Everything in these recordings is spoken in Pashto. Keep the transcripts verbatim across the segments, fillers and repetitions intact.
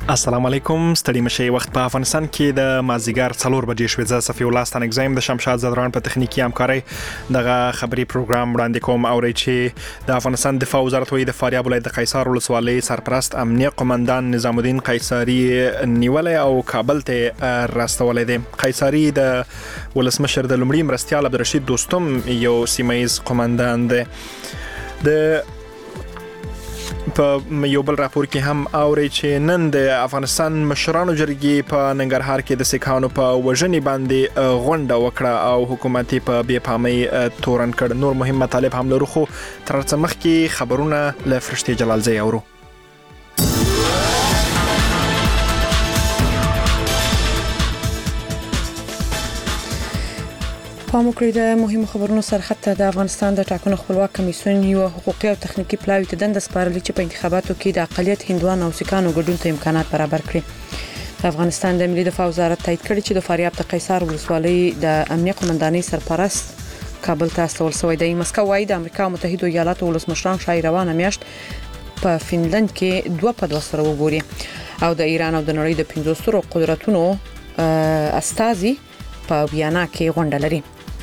السلام علیکم. ستړي مشي وخت په افغانستان کې د مازیګر څلور بجې شوې. زه صفي الله ستان اگزایم د شمشاد زدران په تخنیکی همکاري دغه خبري پروګرام وړاندې کوم او چې د افغانستان دفاع وزارت وایي د فاریاب ولایت د قیصار ولسوالۍ سرپرست امنیه قومندان نظام الدین قیصاری نیولې او کابل ته راستولې دي. قیصاری د ولسمشر د لومړي مرستیال عبدالرشید دوستم یو سیمایز قومندان دی. د په یو بل راپور کې هم اوري چې نن د افغانستان مشرانو جرګې په ننګرهار کې د سیکانو په وژنې باندې غونډه وکړه او حکومتي په بې پامۍ تورن کړ. نور مهم مطالب هم لرو خو تر څه مخکې خبرونه له فرشتي جلالزی اورو. پام وکړئ د مهمو خبرونو سرخط د افغانستان د ټاکنو خپلواک کمیسیون یو حقوقي او تخنیکی پلاوی ته دنده سپارلې چې په انتخاباتو کې د اقلیت هندوان او سیکانو ګډون ته امکانات برابر کړي. د افغانستان د ملي دفاع وزارت تایید کړی چې د فاریاب د قیصار ولسوالۍ د امنیه قومندانۍ سرپرست کابل ته استول شوی دی. مسکو وايي د امریکا متحده ایالاتو ولسمشران شای روانه میاشت په فنلند کې دوه په دوه سره وګوري او د ایران او د نړۍ د پنځو سترو قدرتونو استازي په ویانا کې غونډه لري.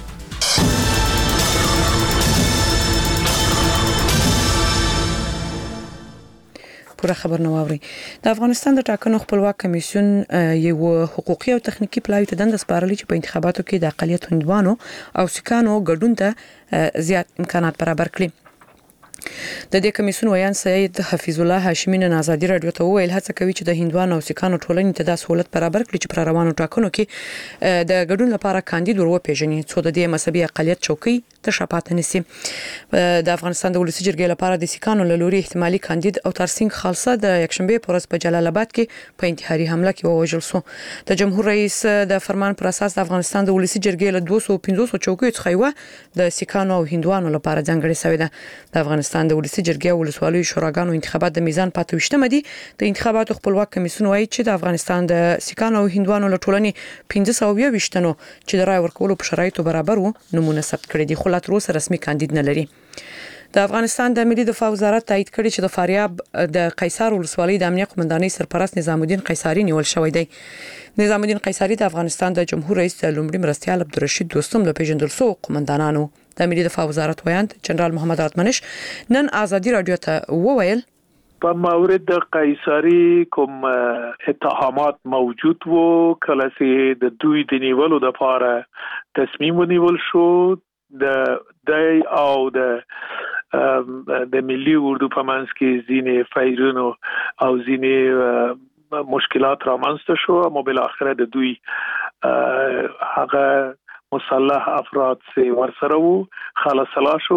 پوره خبر نو اوري. د افغانستان د ټاکنو خپلواک کمیسیون یو حقوقي او تخنیکی پلاوی ته دنده سپارلې چې په انتخاباتو کې د اقلیت هندوانو او سیکانو ګډون ته زیات امکانات برابر کړي. د دې کمیسیون ویان سید حفیظ الله هاشمی نن ازادي رادیو ته ویل هڅه کوي چې د هندوانو او سیکانو ټولنې ته د سہولت برابر کړي چې پر روانو ټاکنو کې د ګډون لپاره کاندید ورو پیژني څو د دې مذهبي اقلیت چوکۍ ته شپات نسی. د افغانستان د ولسی جرګې لپاره د سیکانو له لوري احتمالي کاندید او ترسنګ خالصه د یکشنبه پر ورځ په جلال آباد کې په انتحاري حمله کې ووژل شو. د جمهور رئیس د فرمان پر اساس د افغانستان د ولسی جرګې له دوه سوه پنځوس چوکۍ څخه یو د سیکانو او هندوانو لپاره ځانګړې شوې ده. د افغانستان د ولسی جرګې ولسوالۍ شوراګانو انتخابات د میزان پاتوشتمه دي. د انتخاباتو خپلواک کمیسیون وايي چې د افغانستان د سیکانو او هندوانو له ټولنې پنځه سوه یو ویشتنو چې د رای ورکولو په شرایطو برابر وو نمونه ثبت کړي دي خو لا تر اوسه رسمي کاندید نه لري. د افغانستان د ملي دفاع وزارت تایید کړی چې د فاریاب د قیصار ولسوالۍ د امنیه قومندانۍ سرپرست نظام الدین قیصاری نیول شوی دی. نظام الدین قیصاری د افغانستان د جمهور رئیس د لومړي مرستیال عبدالرشید دوستم له پیژندل شوو قومندانانو. د ملي دفاع وزارت ویاند جنرال محمد راتمنش نن ازادي رادیو ته وویل په مورد د قیصاری کوم اتهامات موجود وو کله چې د دوی د نیولو د لپاره تصمیم ونیول شو د دای او د د ملي اردو په منځ کې ځینې فایرونو او ځینې مشکلات رامنځته شو او بل اخر د دوی هغه مسلح افراد سي ورسره وو خلاص لا شو.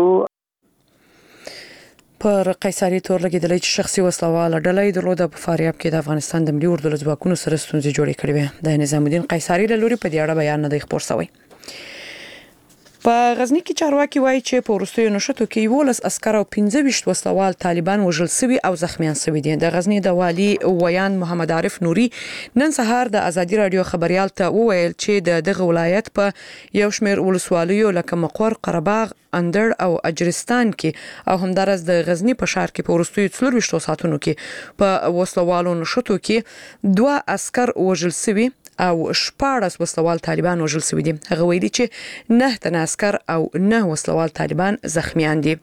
پر قیصاری تور لګیدلې چې شخصي وسلواله ډلې درلوده په فاریاب کې د افغانستان د ملي اردو ځواکونو سره ستونزې جوړې کړې وې. د نظام الدین قیصاری له لوري په دې اړه بیان نه دی خبر شوی. په غزنی کې چارواکي وایي چې په وروستیو نشټو کې یولس عسكر او پنځه ویشت وسلوال طالبان وژل شوي او زخمیان شوي دي. د غزنی د والي ویان محمد عارف نوري نن سهار د ازادي رادیو خبريال ته وویل چې د دغه ولایت په یو شمېر ولسوالیو لکه مقور، قرهباغ، اندړ او اجرستان کې او همدارس د غزنی په ښار کې په وروستیو څلور ویشت ساعتونو کې په وسلوالو نشټو کې دوه عسكر وژل شوي او شپاړس وسلوال طالبان وژل شوي دي. هغه ویلي چې نه تن عسكر او نه وسلوال طالبان زخمیان دي.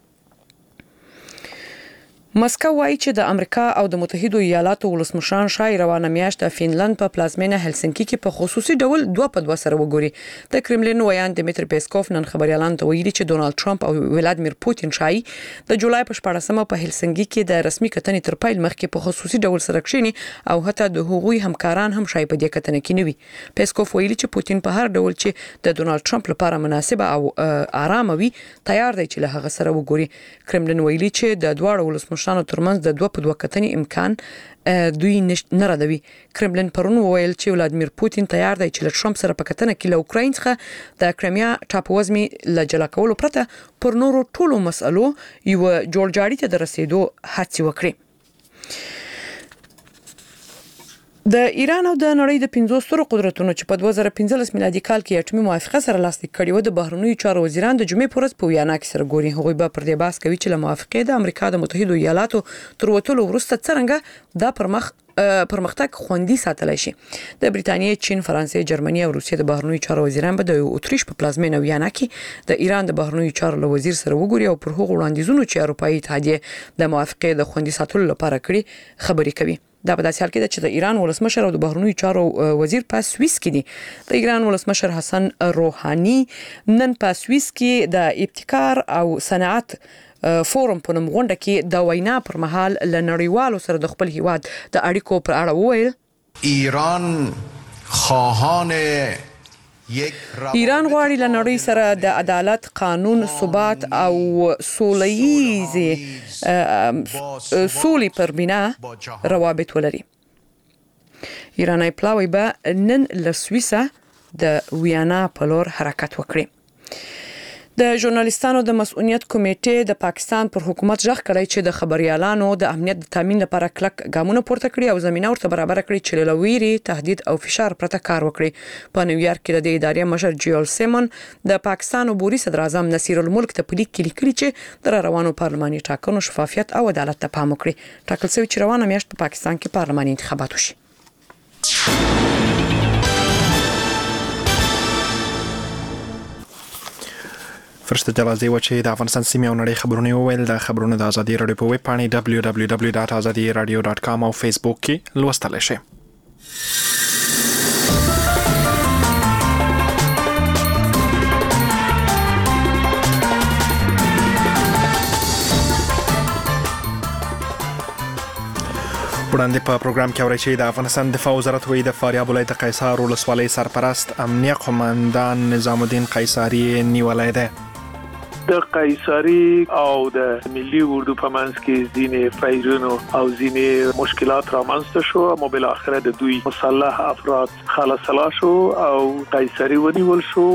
مسکو وايي چې د امریکا او د متحده ایالاتو ولسمشران شای روانه میاشت د فنلند په پلازمینه هلسنکي کې په خصوصي ډول دوه په دوه سره وګوري. د کرملین ویان دمیتری پیسکوف نن خبريالان ته ویلي چې ډونالد ټرمپ او ولادمیر پوتین شای د جولای په شپاړسمه په هلسنکي کې د رسمي کتنې تر پیل مخکې په خصوصي ډول سره کښینی او حتی د هغوی همکاران هم شای په دې کتنه کې نوي. پیسکوف ویلي چې پوتین په هر ډول چې د ډونالد ټرمپ لپاره مناسب او آرام وي تیار دی چې له هغه سره وګوري. کرملین ویلي چې د دواړو ولسمشرانو ترمنځ د دوه په دوه کتنې امکان دوی نه ردوي. کرملین پرون وویل چې ولادمیر پوتین تیار دی چې له ټرمپ سره په کتنه کې له اوکراین څخه د کرایمیا ټاپووزمي له جلا کولو پرته پر نورو ټولو مسألو یو جوړجاړي ته د رسیدو هڅه وکړي. د ایران او د نړۍ د پنځو سترو قدرتونو چې په دوه زره پنځلس میلادي کال کې اټومي موافقه سره لاسلیک کړې و د بهرنیو چارو وزیران د جمعې پر ورځ په ویانا کې سره ګوري. هغوی به پر دې بحث کوي چې له موافقې د امریکا د متحده ایالاتو تر وټولو وروسته څنګه دا پر مخ پرمختګ خوندي ساتلی شي. د بریتانیې، چین، فرانسې، جرمني او روسیې د بهرنیو چارو وزیران به د اتریش په پلازمینه ویانا کې د ایران د بهرنیو چارو له وزیر سره وګوري او پر هغو وړاندیزونو چې اروپایي اتحادیه د موافقې د خوندي ساتلو لپاره کړي خبرې کوي. دا په داسې حال کې ده چې د ایران ولسمشر او د بهرنیو چارو وزیر په سویس کې دي. د ایران ولسمشر حسن روحاني نن په سویس کې د ابتکار او صنعت فورم په نوم غونډه کې د وینا پر مهال له نړیوالو سره د خپل هیواد د اړیکو پر اړه وویل: ایران خواهان ایران غواړي له نړۍ سره د عدالت، قانون، ثبات او سوله‌ییزې سولې پر بنا روابط ولري. ایراني پلاوی به نن له سویسه د ویانا په لور حرکت وکړي. د ژورنالیستانو د مسؤلیت کمیټې د پاکستان پر حکومت ژغ کړی چې د خبريالانو د امنیت د تامین لپاره کلک ګامونه پورته کړي او زمينه ورته برابر کړي چې له ویري، تهدید او فشار پرته کار وکړي. په نیویارک کې د ادارې مشر جیول سیمون د پاکستان عبوري صدر اعظم نصیر الملک ته په لیک کې لیکلي چې د روانو پارلماني ټاکنو شفافیت او عدالت ته پام وکړي. ټاکل شوی چې روانه میاشت په پاکستان کې پارلماني انتخابات وشي. فرشته جلازي و چې د افغانستان سیمې او نړۍ خبرونه وویل. د خبرونو د ازادي رادیو په ویب پاڼې دبلیو دبلیو دبلیو ډاټ ازادي رادیو ډاټ کام او فیسبوک کې لوستلی شئ. وړاندې په پروګرام کې اورئ چې د افغانستان دفاع وزارت وایي د فاریاب ولایت د قیصار ولسوالۍ سرپرست امنیه قومندان نظام الدین قیصاري نیولی دی. د قیصاري او د ملي اردو په منځ کې ځینې فایرونو او ځینې مشکلات رامنځته شو، اما بل اخر د دوی مسلح افراد خلاص شو او قیصاري ونیول شو.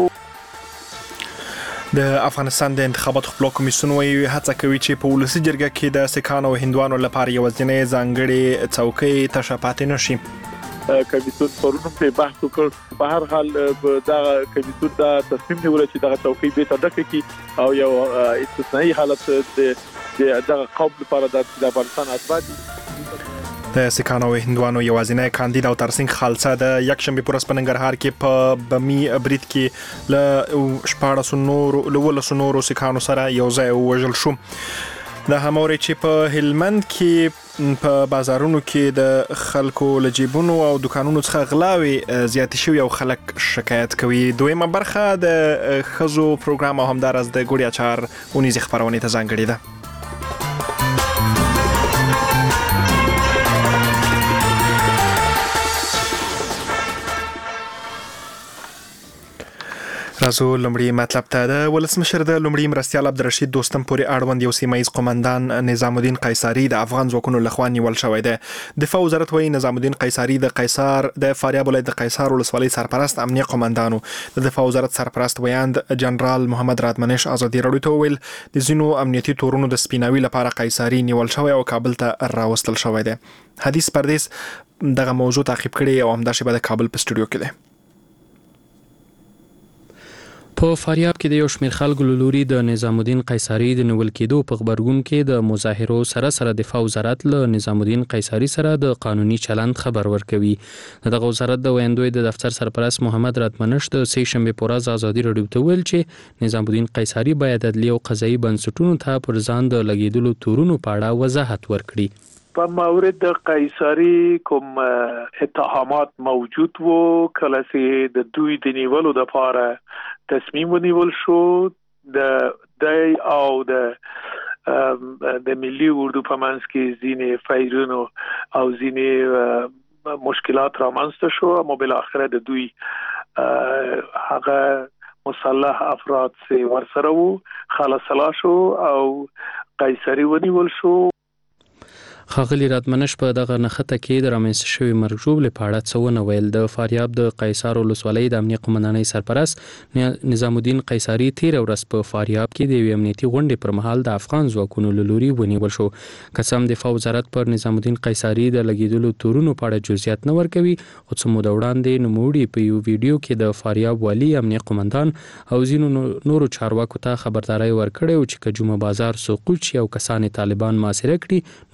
د افغانستان د انتخاباتو خپلواک کمیسیون وایي هڅه کوي چې په ولسي جرګه کې د سکانو او هندوانو لپاره یوازینۍ ځانګړې څوکۍ تشه پاتې نشي. کمیسیون پرونم په بحث وکړ. په هر حال دا کمیسیون دا تصمیم نیول چې دا څوکۍ به تدقیق کی او یو استثنایی حالت د دغه قوم لپاره د افغانستان اثبات د سکانو او هندوانو یوازینۍ کاندید او ترڅنګ خالصه د یکشنبه پر ورځ په ننګرهار کې په بمی برید کې ل شپاړس نورو لولس نورو سکانو سره یو ځای وژل شو. د هموري چې په هلمند کې په بازارونو کې د خلکو لجیبونو او دکانونو څخه غلاوي زیات شوی او خلک شکایت کوي. دویمه برخه د خزو پروګرام او همدارس د ګوړیا چار اونیز خبرونه ته ځانګړې ده. راځو لومړی مطلب ته. د ولسمشر د لومړي مرستیال عبدالرشید دوستم پورې اړوند یو سیمایي قومندان نظام الدین قیصاري د افغان ځواکونو لخوا نیول شوی دی. دفاع وزارت وایي نظام الدین قیصاري د قیصار د فاریاب ولایت د قیصار ولسوالۍ سرپرست امنیه قومندانو. د دفاع وزارت سرپرست ویاند جنرال محمد رادمنش ازادي رادیو ته ویل د ځینو امنیتي تورونو د سپیناوي لپاره قیصاري نیول شوی او کابل ته راوستل شوی دی. حدیث پردیس دغه موضوع تعقیب کړي او همداسې به د کابل په سټوډیو کې دی. په فاریاب کې د یو شمېر خلکو له لوري د نظام الدین قیصاري د نیول کېدو په خبرګون کې د مظاهرو سره سره دفاع وزارت له نظام الدین قیصاري سره د قانوني چلند خبر ورکوي. دغه وزارت د ویاندوی د دفتر سرپرست محمد رادمنش د سه شنبه په ورځ ازادي رادیو ته ویل چې نظام الدین قیصاري باید عدلي او قضایي بنسټونو ته پر ځان د لګیدلو تورونو په اړه وضاحت ورکړي. په مورد د قیصاري کوم اتهامات موجود وو، کله چې د دوی د نیولو لپاره تصمیم ونیول شو، د دای او د د ملي اردو په منځ کې ځینې فایرونو او ځینې مشکلات رامنځته شو، اما بل اخر د دوی هغه مسلح افراد چې ورسره وو خلاص شو او قیصاري ونیول شو. ښاغلي رادمنش په دغه نښته کې د رامنځته شوي مرګ ژوبلې په اړه څه ونه ویل. د فاریاب د قیصار ولسوالۍ د امنیه قومندانۍ سرپرست نظام الدین قیصاري تېره ورځ په فاریاب کې د یوې امنیتي غونډې پر مهال د افغان ځواکونو له لوري ونیول شو. که څه هم دفاع وزارت پر نظام الدین قیصاري د لګیدلو تورونو په اړه جزئیات نه ورکوي، خو څه موده وړاندې نوموړي په یو ویډیو کې د فاریاب والي، امنیه قومندان او ځینو نورو چارواکو ته خبرداری ورکړی و چې که جمعه بازار سقوط شي او کسان طالبان محاصره کړي نو دی به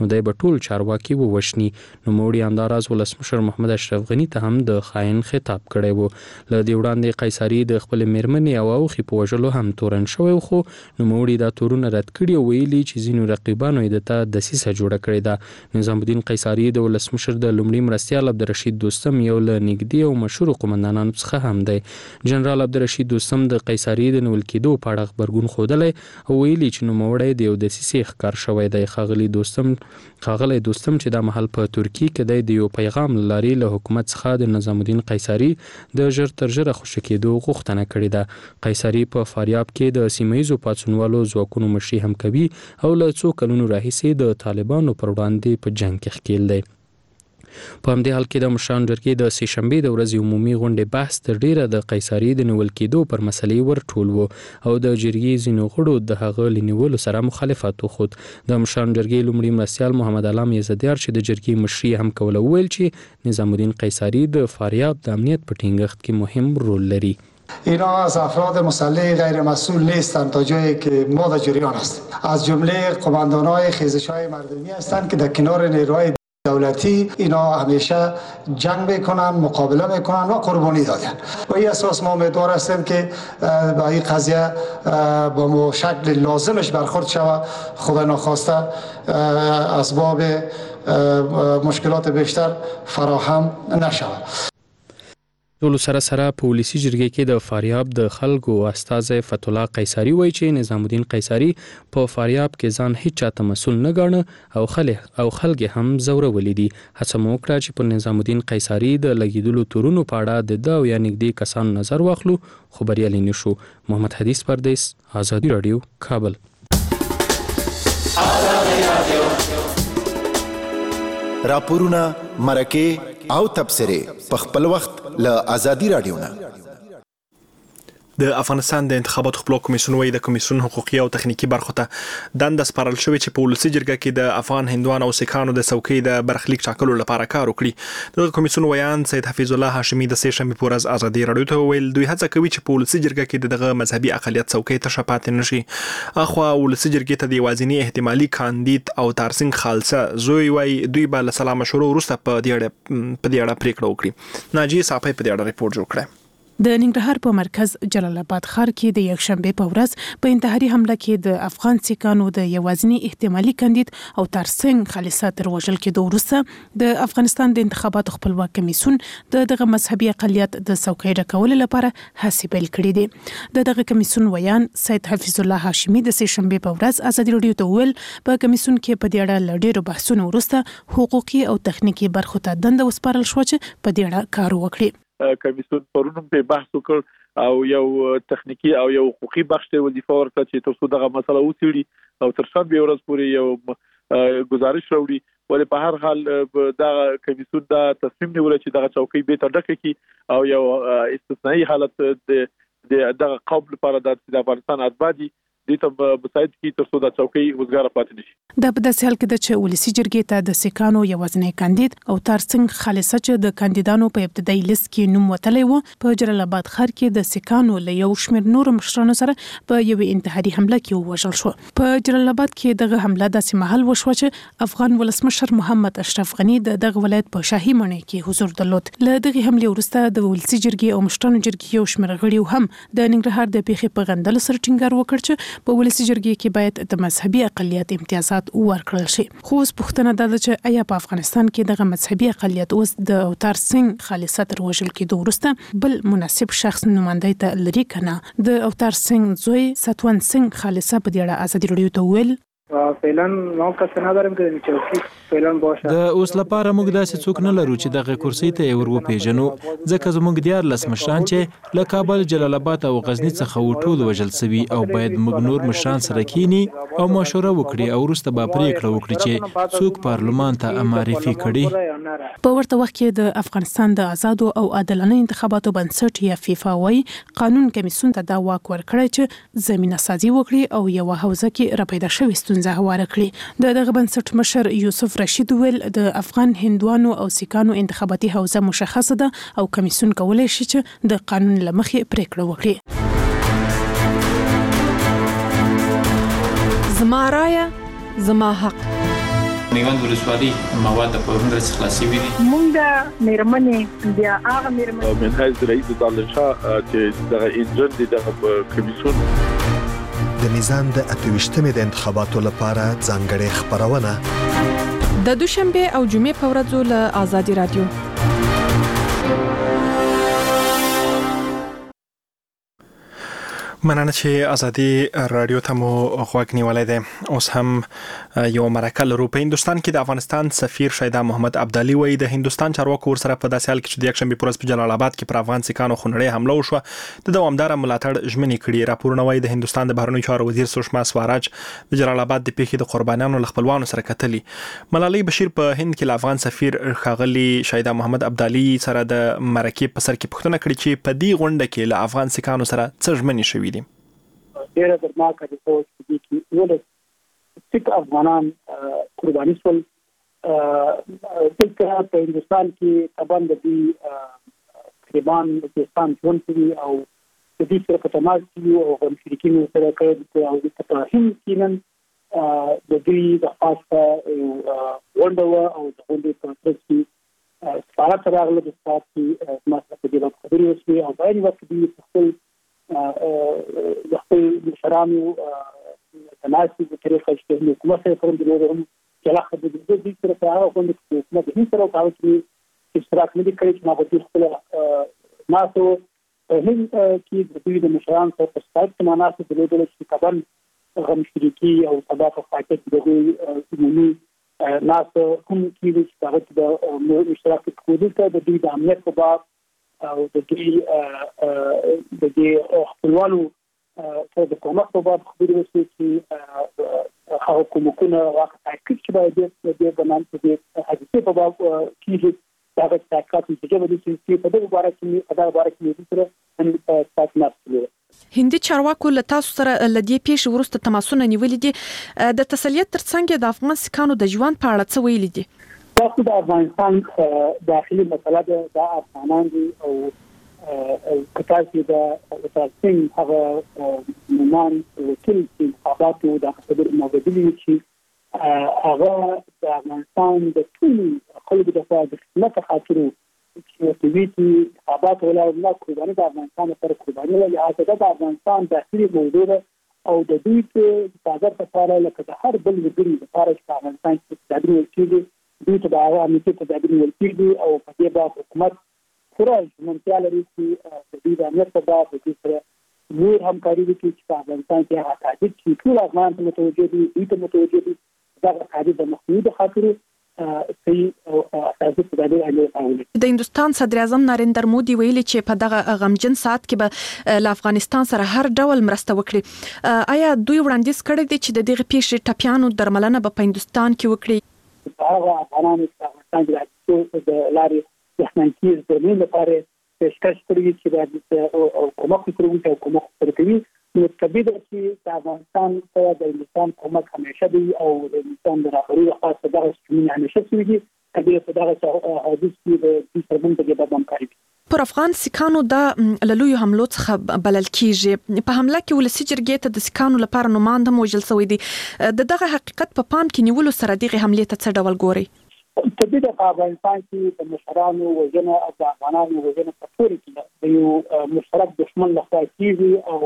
ټول چارواکي ووشني. نو موړي همداراز ولسمشر محمد اشرف غنی ته هم د خاين خطاب کړی وو. ل دې وړاندې قیصری د خپل میرمنې او اوخي په وژلو هم تورن شوی، خو نو موړي دا تورونه رد کړي او ویلي چې ځینو رقیبانو یې دته دسیسه جوړه کړې ده. نظام الدین قیصری د ولسمشر د لومړي مرستیال عبدالرشید دوستم یو له نږدې او مشهور قومندانانو څخه هم دی. جنرال عبدالرشید دوستم د قیصری د نیول کېدو په اړه خبرګون ښودلی او ویلي چې نوموړی د یو دسیسې ښکار شوی دی. ښاغلي دوستم ښاغلی دوستم چې دا مهال په ترکیې کې دی، د یو پیغام له لارې له حکومت څخه د نظام الدین قیصری د ژر تر ژره خوشي کېدو غوښتنه کړې ده. قیصری په فاریاب کې د سیمه ییزو پاڅونوالو ځواکونو مشري هم کوي او له څو کلونو راهیسې د طالبانو پر وړاندې په جنګ کې ښکیل دی. په همدې حال کې د مشرانو جرګې د سې شنبې د ورځې عمومي غونډې بحث تر ډیره د قیصری د نیول کېدو پر مسلې ورټول و او د جرګې ځینو غړو د هغه لنیولو سره مخالفت وښود. د مشرانو جرګې لومړي مرستیال محمد علام یزدیار چې د جرګې مشري هم کوله وویل چې نظام الدین قیصری د فاریاب د امنیت په ټینګښت کې مهم رول لري. اینا از افراد مسلح غیر مسئول نیستند تا جایی که ما در جریان هستیم. از جمله قماندان‌های خیزش‌های مردمی هستند که در کنار نیروهای دولتی اینا همیشه جنگ میکنن، مقابله میکنن و قربانی دادن. و این اساس ما امیدوار هستیم که با این قضیه با ما شکل لازمش برخورد شود، خدا ناخواسته اسباب مشکلات بیشتر فراهم نشود. ټولو سره سره په ولسي جرګې کې د فاریاب د خلکو استازی فتح الله قیصری وایي چې نظام الدین قیصری په فاریاب کې ځان هیڅ چاته مسؤل نه ګاڼه او خلک او خلک هم زورولي دي. هڅه مو وکړه چې په نظام الدین قیصری د لګیدلو تورونو په اړه د ده او یا نږدې کسانو نظر واخلو، خو بریالي نه شو. محمد حدیث پردیس، آزادي راډیو، کابل. راپورونه، مرکه او تبصره په خپل وخت له آزادي راډیو نه. د افغانستان د انتخاباتو خپلواک کمیسیون وایي د کمیسیون حقوقي او تخنیکی برخو ته دنده سپارل شوې چې په ولسي جرګه کې د افغان هندوان او سیکانو د څوکۍ د برخلیک ټاکلو لپاره کار وکړي. د کمیسیون ویان سید حفیظ الله هاشمي د سې شنبې په ورځ آزادي راډیو ته ویل دوی هڅه کوي چې په ولسي جرګه کې دغه مذهبي اقلیت څوکۍ ته شپات نشي. اخوا ولسي جرګې ته د یوازینی احتمالي کاندید او تارسنګ خالصه زوی وایي دوی به له سلام مشورو وروسته په دې اړه په دې اړه پریکړه وکړي. ناجی صاحب په دې اړه ریپورت جوړ کړی. د ننګرهار په مرکز جلال آباد ښار کې د یکشنبه په ورځ په انتحاري حمله کې د افغان سیکانو د یوازینی احتمالي کاندید او ترڅنګ خالصه تر وژل کېدو وروسته د افغانستان د انتخاباتو خپلواک کمیسیون د دغه مذهبي اقلیت د څوکۍ ډکولو لپاره هڅې پیل کړې دي. د دغه کمیسیون ویان سید حفیظ الله هاشمي د سې شنبه په ورځ آزادي راډیو ته ویل په کمیسیون کې په دې اړه ډېر بحثونه وروسته حقوقي او تخنیکی برخو ته دنده وسپارل شو چې په دې اړه کار وکړي. کمیسیون پرونم په بحث وکړ او یو تخنیکی او یو حقوقي بخش ته وظیفه ورکړه چې تاسو دغه مسله وڅېړي او تر څو به ورځ پورې یو گزارش راوړي. ولې په هر حال دا کمیسیون دا تصمیم نیول چې دغه چوکۍ به تر ډکه کی او یو استثنایی حالت د دغه قوم لپاره د افغانستان آزادي د ته بساید کی تر څو د چوکۍ وزګار پاتې نشي. دا په داسې حال کې د چې ولسي جرګې ته د سیکانو یوازینی کاندید او ترڅنګ خالصه چې د کاندیدانو په ابتدایي لیست کې نوم وتلی و په جلال آباد ښار کې د سیکانو له یو شمېر نورو مشرانو سره په یوې انتحاري حمله کې ووژل شو. په جلال آباد کې دغه حمله داسې مهال وشوه چې افغان ولسمشر محمد اشرف غنی د دغه ولایت په شاهي ماڼۍ کې حضور درلود. له دغه حملې وروسته د ولسي جرګې او مشرانو جرګې یو شمېر غړي هم د ننګرهار د پیښې په غندلو سره ټینګار وکړ چې په ولسي جرګې کې باید د مذهبي اقلیت امتیازات ورکړل شي. خو اوس پوښتنه دا ده چې آیا په افغانستان کې دغه مذهبي اقلیت اوس د اوتارسنګ خالصه تر وژل کېدو وروسته بل مناسب شخص نمایندګۍ ته لري که نه؟ د اوتارسنګ زوی ستوان سنګ خالصه په دې اړه آزادي راډیو ته وویل فعلا ما کس ندارم که چوکۍ فعلا باشه. د اوس لپاره موږ داسې څوک نه لرو چې دغه کرسۍ ته یې ور وپېژنو، ځکه زموږ دیارلس مشران چې له کابل، جلال آباد او غزني څخه و ټول وژل سوي او باید موږ نور مشران سره کینی او مشوره وکړي او وروسته به پریکړه وکړي چې څوک پارلمان ته معرفي کړي. په ورته وخت کې د افغانستان د آزادو او عادلانه انتخاباتو بنسټ یا فیفا وايي قانون کمیسیون ته دا واک ورکړی چې زمینه سازي وکړي او یو حوزه کې راپیدا شوې ستونزه هواره کړي. د دغه بنسټ مشر یوسف رشید ویل د افغان هندوانو او سیکانو انتخاباتي حوزه مشخصه ده او کمیسیون کولای شي چې د قانون له مخې پریکړه وکړي. زما رایه زما حق. میوند ولسوالۍ مواد په هندره څخه خلاصي وي موږ د میرمنې بیا هغه میرمنې منهاج رئیس دالله شاه چې دغه انجن د کمیسیون د نظام د اتويشتمې د انتخاباتو لپاره ځانګړې خبرونه د دوشنبه او جمعې په ورځو له آزادي رادیو مننه چې ازادي رادیو ته مو غوږ نیولای دی. اوس هم یو مرکه لرو. په هندستان کې د افغانستان سفیر شیدا محمد عبدالي وایي د هندستان چارواکو ورسره په داسې حال کې چې د یکشنبه په ورځ په جلال آباد کې پر افغان سیکانو خونړۍ حمله وشوه د دوامدار ملاتړ ژمنې کړي. راپورونه وایي د هندستان د بهرنیو چارو وزیر سوشما سواراج د جلال آباد د پیښې د قربانیانو له خپلوانو سره کتلي. ملالۍ بشیر په هند کې له افغان سفیر ښاغلي شیدا محمد عبدالي سره د مرکې په سر کې پوښتنه کړې چې په دې غونډه کې له افغان سیکانو سره څه ژمنې شوې دي. ډېر درناکه د سوچ دي چې ولې سیک افغانان قرباني شول. دلته په هندستان کې طبعا د دې تقریبا هندستان ژوند کوي او د دې سره په تماس کې او مشرکین سره کوي او د تفاهم کینن د دې د خاصه ونډه او د غونډې په ترڅ کې سفارت راغله د سفارت کې ماته په دې وخت خبرې وشوې او په هغه وخت کې خپل د خپل مشرانو تناسب په طریقه چې حکومت سره کوم د لورم چې لا خبرې د دې سره په هغه کوم چې حکومت هیڅ سره کاوه چې اشتراک نه کړی چې ما په دې خپل ناسو هم کې د دوی د مشرانو سره په ستاسو کې مناسب د لوري چې کبن غم شریکی او سبا په فاکت دغه عمومي ناسو کوم کې چې هغه د اشتراک کوي ته د دوی د امنیت په باب او د دې د دې خپلوانو سره د کومک په باب خبرې وشي چې هغه کومکونه واقع تحقیق چې باید د دې بنان په دې حادثه په باب کېږي دا د تحقیقات چې جوړ دي چې په دې باره کې په دې باره کې سره هم تاسو نه هندي چارواکو له تاسو سره ل دې پیښې وروسته تماسونه نیولې دي. د تسلیت ترڅنګ د افغان سکانو د ژوند په اړه څه ویلي دي؟ تاسو د افغانستان داخلي مسله ده د افغانان دي او کتاسي د تاسین هغه نمان وکیل چې خبراتو د خبرو موجودي چې هغه د افغانستان د ټول خلکو د خدمت خاطر چې دوی چې خبرات ولا نه قرباني د افغانستان لپاره قرباني ولا هغه د افغانستان داخلي موضوع ده او د دوی په تازه لپاره لکه د هر بل وګړي لپاره چې افغانستان کې د دې وکیل دوی ته د هغه امنیتي تدابیر ولکېږي او په دې باندې حکومت پوره ژمنتیا لري چې د دې د امنیت په باب د سره نور همکاري وکړي چې په افغانستان کې هغه تعهد چې ټول افغان ته متوجه دي دوی ته متوجه دي دا تعهد د مخنیوي د خاطر صحیح او اساسي تدابیر عملي کول. د هندستان صدر اعظم نریندر مودي ویلي چې په دغه غمجن سات کې به له افغانستان سره هر ډول مرسته وکړي. آیا دوی وړاندیز کړی دی چې د دغه پیښې ټپیانو درملنه په هندستان کې وکړي؟ هغه افغانانو چې افغانستان کې د لارې د حمایتي زمینه لپاره پیشکش کړی چې د کومک کوي او کومک کوي نو طبيعي چې د افغانستان سره د هندستان کومک همیشه دی او د هندستان د راغلي خاصه دغه شمول همیشه سوي دي طبيعي په دغه حدود کې د سربند کې د همکاري پر افغان سکانو د لویو حملو څخه بلل کیږي. په حمله کې ولسی جرګې ته د سکانو لپاره نوماند موجل شوی دی. د دغه حقیقت په پام کې نیولو سره دغه حمله ته څه ډول ګوري؟ طبيعي د افغانستان کې د مشرانو وژنه او د افغانانو وژنه په ټول کې د یو مشترک دښمن لخوا کیږي او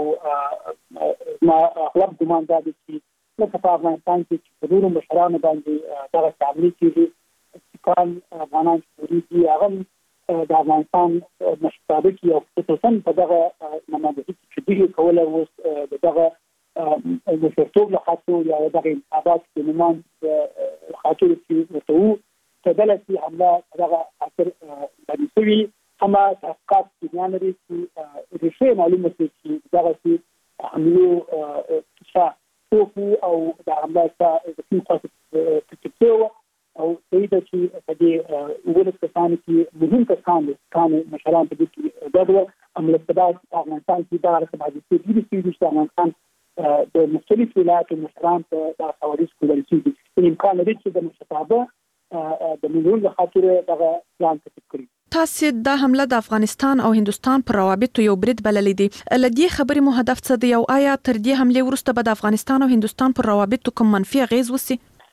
ما اغلب ګمان دا دي چې په افغانستان کې چې ټول مشرانو باندې دغه تعامل کیږي کان افغانان چې هغه د افغانستان مشابهت یو خصوصا په دغه نماینده چې دوی کوله اوس دغه د شرطو له خاطر یا دغه انتخابات د نمان خاطر چې وته تدل چې حمله دغه خاطر باندې سوي اما تحقیقات بیان لري چې ریښه معلومه شي چې دغه چې حمله څه او د حمله څخه د خاص تکتیو او سیده چې په دې ولس کسان کې مهم کسان دي کانو مشران په دې کې دغه عمل استباد افغانستان کې دا راځي چې دې چې افغانستان د مختلفو ولایتو مشران په د حوادث کې ورسېږي امکان لري چې د مشابه د مليون خاطر دغه پلان تطبیق کړي. تاسو د حمله د افغانستان او هندستان پر روابط یو برید بللې دي. لدې خبرې مو هدف څه دی او آیا تر دې حمله وروسته به د افغانستان او هندستان پر روابط کوم منفي اغیز وسی؟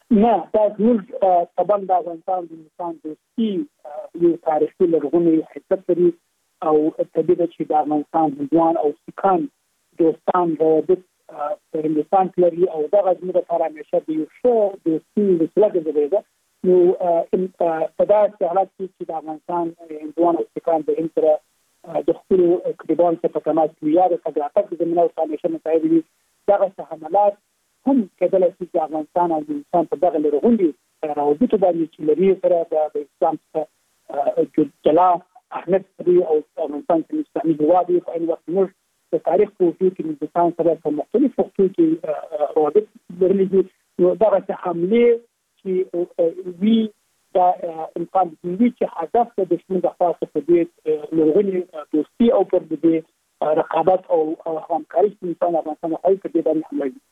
نه دا زموږ طبعا د افغانستان د انسان دوستي یو تاریخي لرغونی حیثیت لري او طبیعي ده چې د افغانستان هندوان او سیکان دوستان روابط په هندوستان کې لري او دغه زموږ لپاره همیشه د یو ښه دوستي وسیله ګرځېدلې ده. نو په داسې حالت کې چې د افغانستان هندوان او سیکان د هند سره د خپلو کډوالو څخه په تماس کې یا د تګ راتګ زمینه ورته همیشه مساعد وي، دغسې حملات هم کېدلی شي چې افغانستان او هندوستان په دغه لرغوني روابطو باندې چې لري سره د اسلام څخه جلا اهمیت لري او افغانستان چې اسلامي هېواد وي. په عین وخت موږ د تاریخ په اوږدو کې هندوستان سره په مختلفو وختو کې روابط لرلي دي. نو دغسې حملې چې وي دا امکان وي چې هدف د دښمن د خوا څخه د لرغوني دوستي او پر دې رقابت او همکاري چې انسان افغانستان او په دې باندې حمله وي.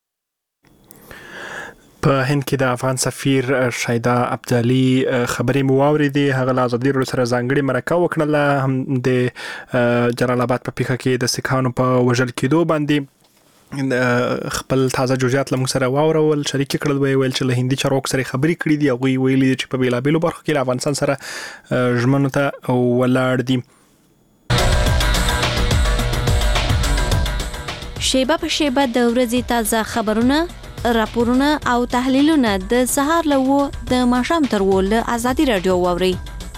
په هند کې د افغان سفیر شایدا عبدالي خبرې مو واورېدې. هغه له ازادي راډیو سره ځانګړې مرکه وکړله، هم د جلال آباد په پیښه کې د سیکانو په وژل کېدو باندې خپل تازه جوجات له موږ سره واورول، شریک کړل، ویل چې له هندي چارواکو سره خبرې کړې دي. هغوی ویلي چې په بیلابیلو برخو کې له افغانستان سره ژمنو ته ولاړ دي. شیبه په شیبه د ورځې تازه خبرونه، راپورونه او تحلیلونه د سهار له و د ماښام تر و له ازادي راډیو واورئ.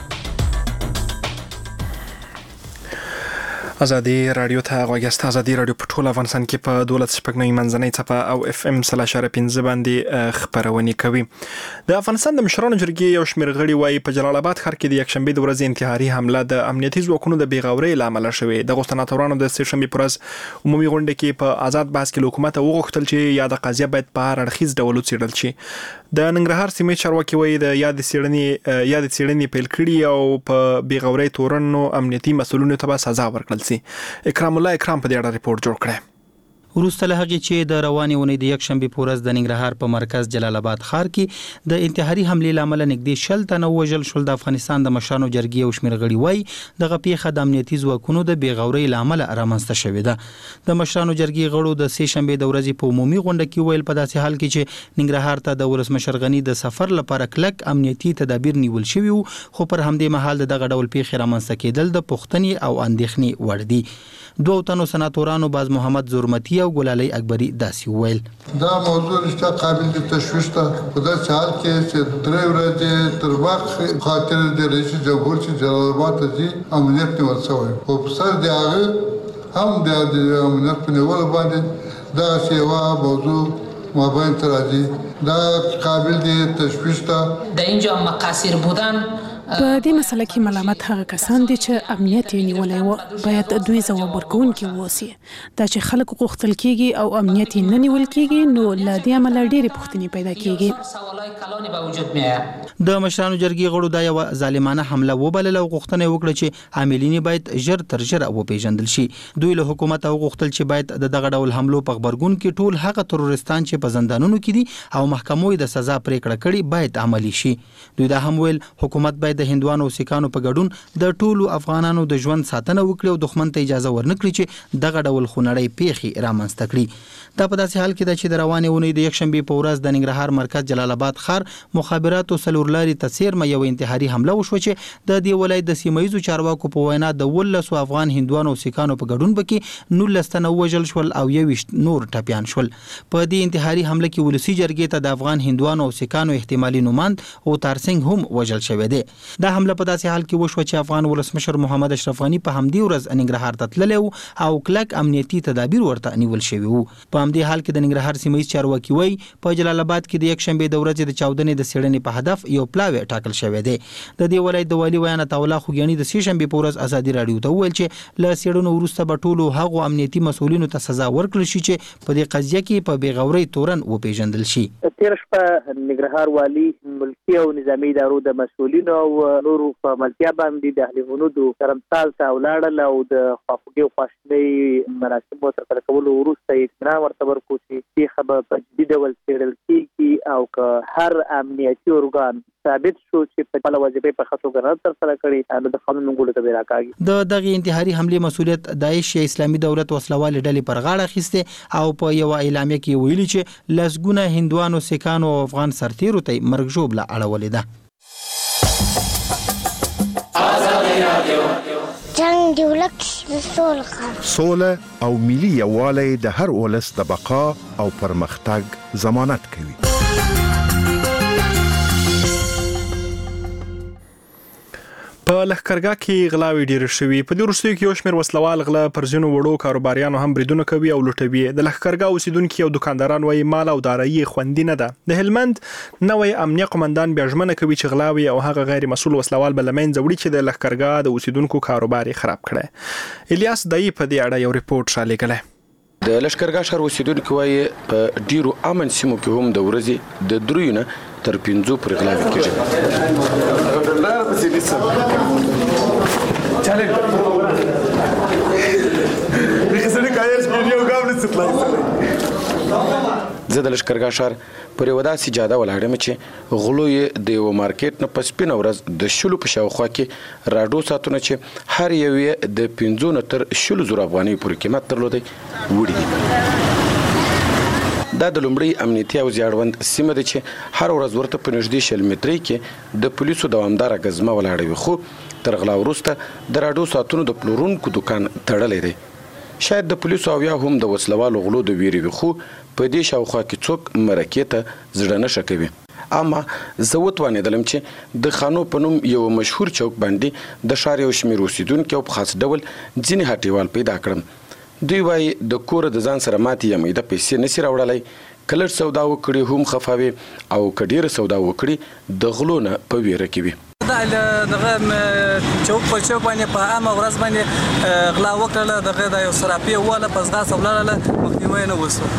ازادي راډیو ته غوږیاست. ازادي راډیو په ټول افغانستان کې په دولت شپږ نوي منځنۍ څپه او اف ام سل اشاره پنځه باندې خبرونه کوي. د افغانستان د مشرانو جرګې یو شمېر غړي وایي په جلال آباد ښار کې د یکشنبې د ورځې انتحاري حمله د امنیتي ځواکونو د بېغورۍ له امله شوې. دغو سناتورانو د سه شنبې په ورځ عمومي غونډه کې په آزاد بحث کې له حکومت وغوښتل چې یاده قضیه باید په هر اړخیز ډول وڅېړل شي. د ننګرهار سیمې چارواکي وایي د یاد څېړنې یاد څېړنې پیل کړي او په بېغورۍ تورنو امنیتي مسؤلینو ته به سزا ورکړل شي. اکرام الله اکرام په دې اړه ریپورت جوړ کړی. وروسته له هغې چې د روانې اونۍ د یکشنبې په ورځ د ننګرهار په مرکز جلال آباد ښار کې د انتحاري حملې له امله نږدې شل تنه ووژل شول، د افغانستان د مشرانو جرګې یو شمېر غړي وایي دغه پیښه د امنیتي ځواکونو د بېغورۍ له امله رامنځته شوې ده. د مشرانو جرګې غړو د سه شنبې د ورځې په عمومي غونډه کې ویل په داسې حال کې چې ننګرهار ته د ولسمشر غني د سفر لپاره کلک امنیتي تدابیر نیول شوي وو، خو پر همدې مهال د دغه ډول پیښې رامنځته کېدل د پوښتنې او اندېښنې وړ دي. دوه تنو سناتورانو باز محمد زورمتی او ګلالۍ اکبري داسې وویل دا موضوع رښتیا قابل د تشویش ده. په داسې حال کې چې درې ورځې تر وخت خاطر د رئیس جمهور چې جلال آباد ته ځي امنیت نیول شوی، خو په سر د هغه هم د امنیت په نیولو باندې دغسې یوه موضوع مابین ته راځي. دا قابل د تشویش ده. در اینجا مقصر بودن په دې مسله کې ملامت هغه کسان دي چې امنیت یې نیولی و، باید دوی ځواب ورکوونکي واوسي. دا چې خلک غوښتل کېږي او امنیت یې نه نیول کېږي، نو له دې امله ډېرې پوښتنې پیدا کېږي. د مشرانو جرګې غړو دا یوه ظالمانه حمله وبلله او غوښتنه یې وکړه چې عاملین باید ژر تر ژره وپېژندل شي. دوی له حکومته وغوښتل چې باید د دغه ډول حملو په غبرګون کې ټول هغه تروریستان چې په زندانونو کې دي او محکمو یې د سزا پریکړه کړې باید عملي شي. دوی دا هم ویل حکومت باید د هندوانو او سیکانو په ګډون د ټولو افغانانو د ژوند ساتنه وکړي او دښمن ته اجازه ورنکړي چې دغه ډول خونړۍ پیښې رامنځته کړي. دا په داسې حال کې ده چې د روانې اونۍ د یکشنبې په ورځ د ننګرهار مرکز جلال آباد ښار مخابراتو څلورلارې ته څیرمه یوه انتحاري حمله وشوه چې د دې ولایت د سیمه ییزو چارواکو په وینا د ولسو افغان هندوانو او سیکانو په ګډون پکې نولس تنه ووژل شول او یوویشت نور ټپیان شول. په دې انتحاري حمله کې ولسي جرګې ته د افغان هندوانو او سیکانو احتمالي نوماند او تارسنګ هم وژل شوی دی. دا حمله په داسې حال کې وشوه چې افغان ولسمشر محمد اشرف غني په همدې ورځ ننګرهار ته تللی و او کلک امنیتي تدابیر ورته نیول شوي وو. په همدې حال کې د ننګرهار سیمه ییز چارواکي وایي په جلال آباد کې د یکشنبې د ورځې د چاودنې د څېړنې په هدف یو پلاوی ټاکل شوی دی. د دې ولایت د والي ویان عطاالله خوږیاني د سه شنبې په ورځ ازادي راډیو ته وویل چې له څېړنو وروسته به ټولو هغو امنیتي مسؤلینو ته سزا ورکړل شي چې په دې قضیه کې په بېغورۍ تورن وپېژندل شي. تېره شپه ننګرهار والي ملکي او نظامي ادارو د مسؤلینو او نورو په ملتیا باندې د اهل هنودو کرمسال ته ولاړل او د خواخوږۍ او خواشینۍ مراسمو ترسره کولو وروسته اطمینان ورته ورکړو چې پیښه به په جدي ډول څېړل کېږي او که هر امنیتي ارګان ثابت شو چې په خپل وظیفه په خاطر ګرځ تر سره کړي نو د قانون منګولو ته راکاږي. د دغه انتحاري حمله مسولیت داعش یا اسلامي دولت وسلوال ډلې پر غاړه اخیسته او په یو اعلامیه کې ویلي چې لسګونه هندوانو سکانو او افغان سرتیرو ته مرګ ژوبله اړولې ده. جنگ دی ولک سوله سوله او ملي یووالی د هر ولس د بقا او پرمختګ ضمانت کوي. په لښکرګاه کې غلاوې ډېرې شوي. په دې وروستیو کې یو شمېر وسلوال غله پر ځینو وړو کاروباریانو هم بریدونه کوي او لوټوي. د لښکرګاه اوسیدونکي او دکانداران وایي مال او دارایي خوندي نه ده. د هلمند نوی امنیه قمندان بیا ژمنه کوي چې غلاوې او هغه غیر مسؤل وسلوال به له منځه وړي چې د لښکرګاه د اوسیدونکو کاروبار یې خراب کړی. الیاس دایي په دې اړه یو ریپورټ رالیږلی. د لښکرګاه ښار اوسیدونکي وایي په ډیرو امن سیمو کې هم د ورځې د دریو نه تر پنځو پورې غلاوې کېږي. زه د لښکرګاه ښار پر یوه داسې جاده ولاړ یم چې غلو یې د یوه مارکیټ نه په سپینه ورځ د شلو په شاوخوا کې راډو ساعتونه چې هر یو یې د پنځو نه تر شلو زرو افغانیو پورې قیمت درلودی وړي دي. دا د لومړۍ امنیتي او زیاړوند سیمه ده چې هر ورځ ورته په نږدې شل مترۍ کې د پولیسو دوامداره ګزمه ولاړه وي، خو تر غلا وروسته د راډو ساعتونو د پلورونکو دکان تړلی دی. شاید د پولیسو او یا هم د وسلوالو غلو د ویرې وي، خو په دې شاوخوا کې څوک مرکې ته زړه نشه کوي. اما زه وتوانېدلم چې د خانو په نوم یو مشهور چوک باندې د ښار یو شمېر اوسیدونکي او په خاص ډول ځینې هټیوال پیدا کړم. دوی وایي د کوره د ځان سره ماتې یا میده پیسې نشي راوړلی، که لږ سودا وکړي هم خفه وي او که ډېره سودا وکړي د غلو نه په ویره کې وي. دغه چوک په چوک باندې په عامه ورځ باندې غلا وکړله، دغه د یو سراپي واله په ځغاسته ولاړله، مخنیوی نه وسو.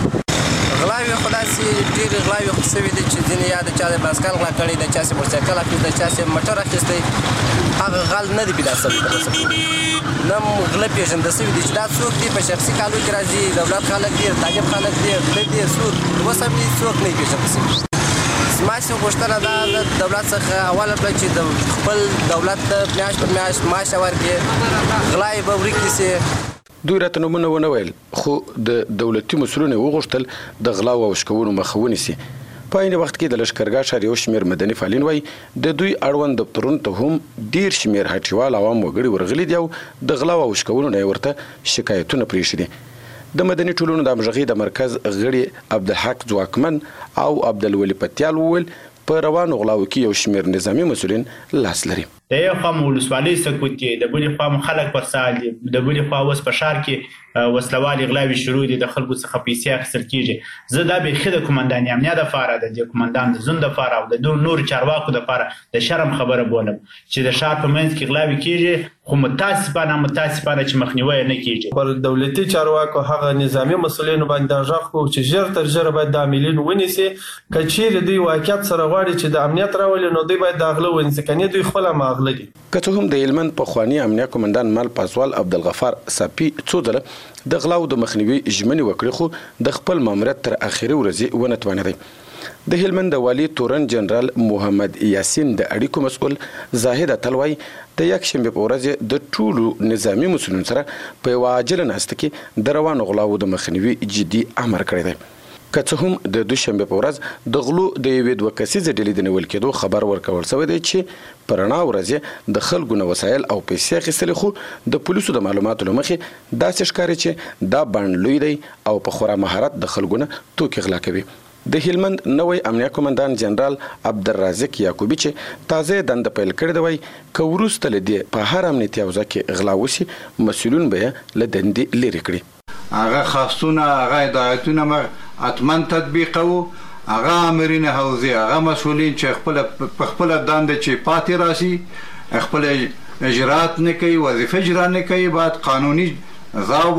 غلاوې خو داسې ډېرې غلاوې خو سوي دي چې ځینې یا د چا د بایسکل غلا کړی، د چا چې موټرسایکل اخیستی، د چا چې موټر اخیستی، هغه غل نه دی پیدا سوي تر اوسه پورې. نه غله پېژنده سوي دي چې دا څوک دي، په شخصي کالو کې راځي، دولت خلک دي، طالب خلک دي، غله دي، څوک اوس هم څوک نه پېژنده سوي. زما چې غوښتنه دا د دولت څخه اوله کړه چې د خپل دولت ته میاشت پر میاشت معاش ورکړي، غلا یې به ورکې سي. دوی راته نومونه ونه ویل، خو د دولتي مسؤلینو یې وغوښتل د غلاو او شکونو مخه ونیسي. په عین وخت کې د لښکرګاه ښار یو شمېر مدني فعالین وایي د دوی اړوند دفترونو ته هم ډېر شمېر هټیوال عوام وګړي ورغلي دي او د غلاو او شکونو نه یې ورته شکایتونه پرېښي دي. د مدني ټولنو د همغږۍ د مرکز غړي عبدالحق ځواکمن او عبدالولي پتیال وویل په روانو غلاو کې یو شمېر نظامي مسؤلین لاس لري. د یو خوا مو ولسوالۍ سکوت دي، د بلې خوا مو خلک پر سال دي، د بلې خوا اوس په ښار کې وسلوالې غلاوې شروع دي، د خلکو څخه پیسې اخیستل کېږي. زه دا بیخي د قمندان امنیه دپاره د دې قمندان د زون دپاره او د نورو چارواکو دپاره د شرم خبره بولم چې د ښار په منځ کې غلاوې کېږي، خو متاسفانه متاسفانه چې مخنیوی نه کېږي. پر دولتي چارواکو هغه نظامي مسؤلینو باندې دا غږ کوو چې ژر تر ژره باید د عاملین ونیسي. که چیرې دوی واقعیت سره غواړي چې د امنیت راولي نو دوی باید د غله ونیسي، کنې دوی خپله مغله دي. که څه هم د هلمند پخواني امنیه قمندان مال پاسوال عبدالغفار ساپي څو ځله د غلاو د مخنیوي ژمنې وکړې، خو د خپل ماموریت تر اخري ورځې ونه توانېدی. د هلمند د والي تورن جنرال محمد یاسین د اړیکو مسؤل زاهد اتل وایي د یکشنبې په ورځ د ټولو نظامي مسؤلینو سره په یوه عاجله ناسته کې د روانو غلاو د مخنیوي جدي امر کړی دی. که څه هم د دوشنبې په ورځ د غلو د یوې دوه کسیزې ډلې د نیول کېدو خبر ورکول شوی دی چې په رڼا ورځ د خلکو نه وسایل او پیسې اخیستلې، خو د پولیسو د معلوماتو له مخې داسې ښکاري چې دا بڼ لوی دی او په خورا مهارت د خلکو نه توکي غلا کوي. د هلمند نوی امنیه قمندان جنرال عبدالرازق یعقوبي چې تازه دنده پیل کړې ده وایي که وروسته له دې په هر امنیتي حوزه کې غلا وشي مسؤلین به یې له دندې لرې کړي. هغه خاصونه هغه هدایتونه حتماً تطبیقوو، هغه امرین حوزې هغه مسؤلین چې خپل په خپله دنده چې پاتې راشي خپل اجرات نه کوي، وظیفه اجرا نه کوي، باید قانوني ځواب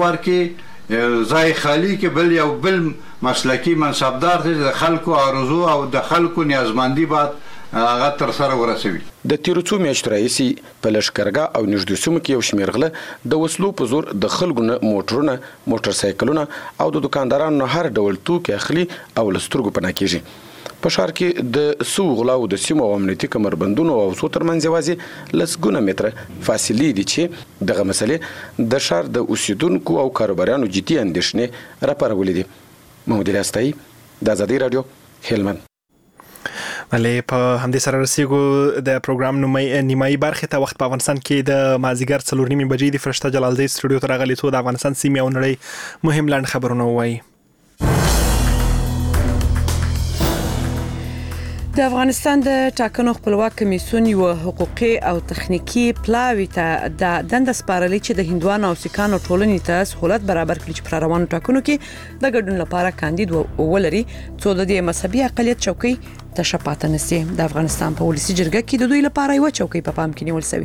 ورکړي، ځای خالی کې بل یو بل مسلکي منصبدار ته د خلکو آرزو او د خلکو نیازمندي باید هغه تر سره ورسوي. د تیرو څو میاشتو راهیسې په لښکرګاه او نږدې سیمو کې یو شمېر غله د وسلو په زور د خلکو نه موټرونه، موټرسایکلونه او د دکاندارانو نه هر ډول توکي اخلي او له سترګو پناه کېږي. په ښار کې د سو غلاو د سیمو او امنیتي کمربندونو او څو ترمنځ یوازې لسګونه متره فاصلې دي چې دغه مسلې د ښار د اوسیدونکو او کاروبارانو جدي اندېښنې راپارولې دي. محمود الیاستایي، د آزادۍ راډیو، هلمند. ملې په همدې سره رسیدو د پروګرام نیمایي برخه ته. وخت په افغانستان کې د مازیګر څلور نیمې بجې د فرشته جلالزی سټوډیو ته راغلی څو د افغانستان سیمې او نړۍ مهم لاند خبرونه وایي. د افغانستان د ټاکنو خپلواک کمیسیون یو حقوقي او تخنیکی پلاوی ته د دند سپارلې چې د هندوانو او سیکانو ټولنې ته سہولت برابر کړي چې پر روانو ټاکنو کې د ګډون لپاره کاندید ولري څو د دې مذهبي اقلیت چوکۍ ته شپاته نسی. د افغانستان په ولسی جرګه کې د دوی لپاره یو چوکۍ په پام کې نیول شوی.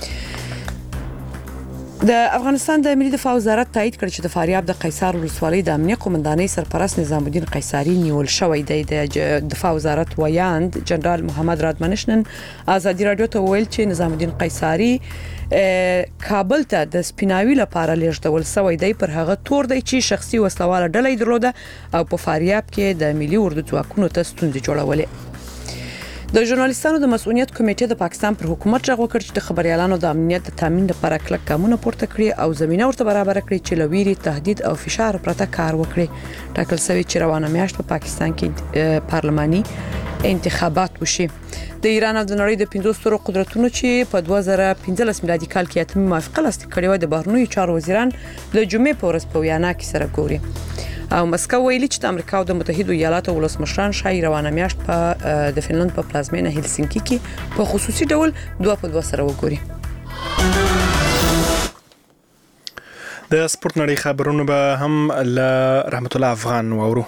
د افغانستان د ملي دفاع وزارت تایید کړ چې د فاریاب د قیصار ولسوالۍ د امنیه قومندانۍ سرپرست نظام الدین قیصاری نیول شوی دی. د دفاع وزارت ویاند جنرال محمد رادمنشنن آزادي رادیو ته ویل چې نظام الدین قیصاری کابل ته د سپیناوي لپاره لیږدول شوی دی. پر هغه تور دی چې شخصي وسلواله ډلې درلوده او په فاریاب کې د ملي اردو ځواکونو ته ستونزې جوړولې. د ژورنالیستانو د مسؤلیت کمیټې د پاکستان پر حکومت ژغ وکړ چې د خبريالانو د امنیت د تامین لپاره کلک ګامونه پورته کړي او زمينه ورته برابر کړي چې لویري تهدید او فشار پرته کار وکړي. ټاکل شوی چې روانه میاشت په پاکستان کې پارلماني انتخابات وشي. د ایران او د نړۍ د پنځو سترو قدرتونو چې په دوه زره پنځلس میلادي کال کې اتمه موافقه لاسلیک کړې و د بهرنیو چارو وزیران د جمعې په ورځ په ویانا کې سره ګوري. او مسکو ویلي چې د امریکا او د متحده ایالاتو ولسمشران شای روانه میاشت په د فنلند په پلازمینه هلسینکی کې په خصوصي ډول دوه په دوه سره وګوري. د سپورت نړۍ خبرونه به هم ل رحمت الله افغان وورو.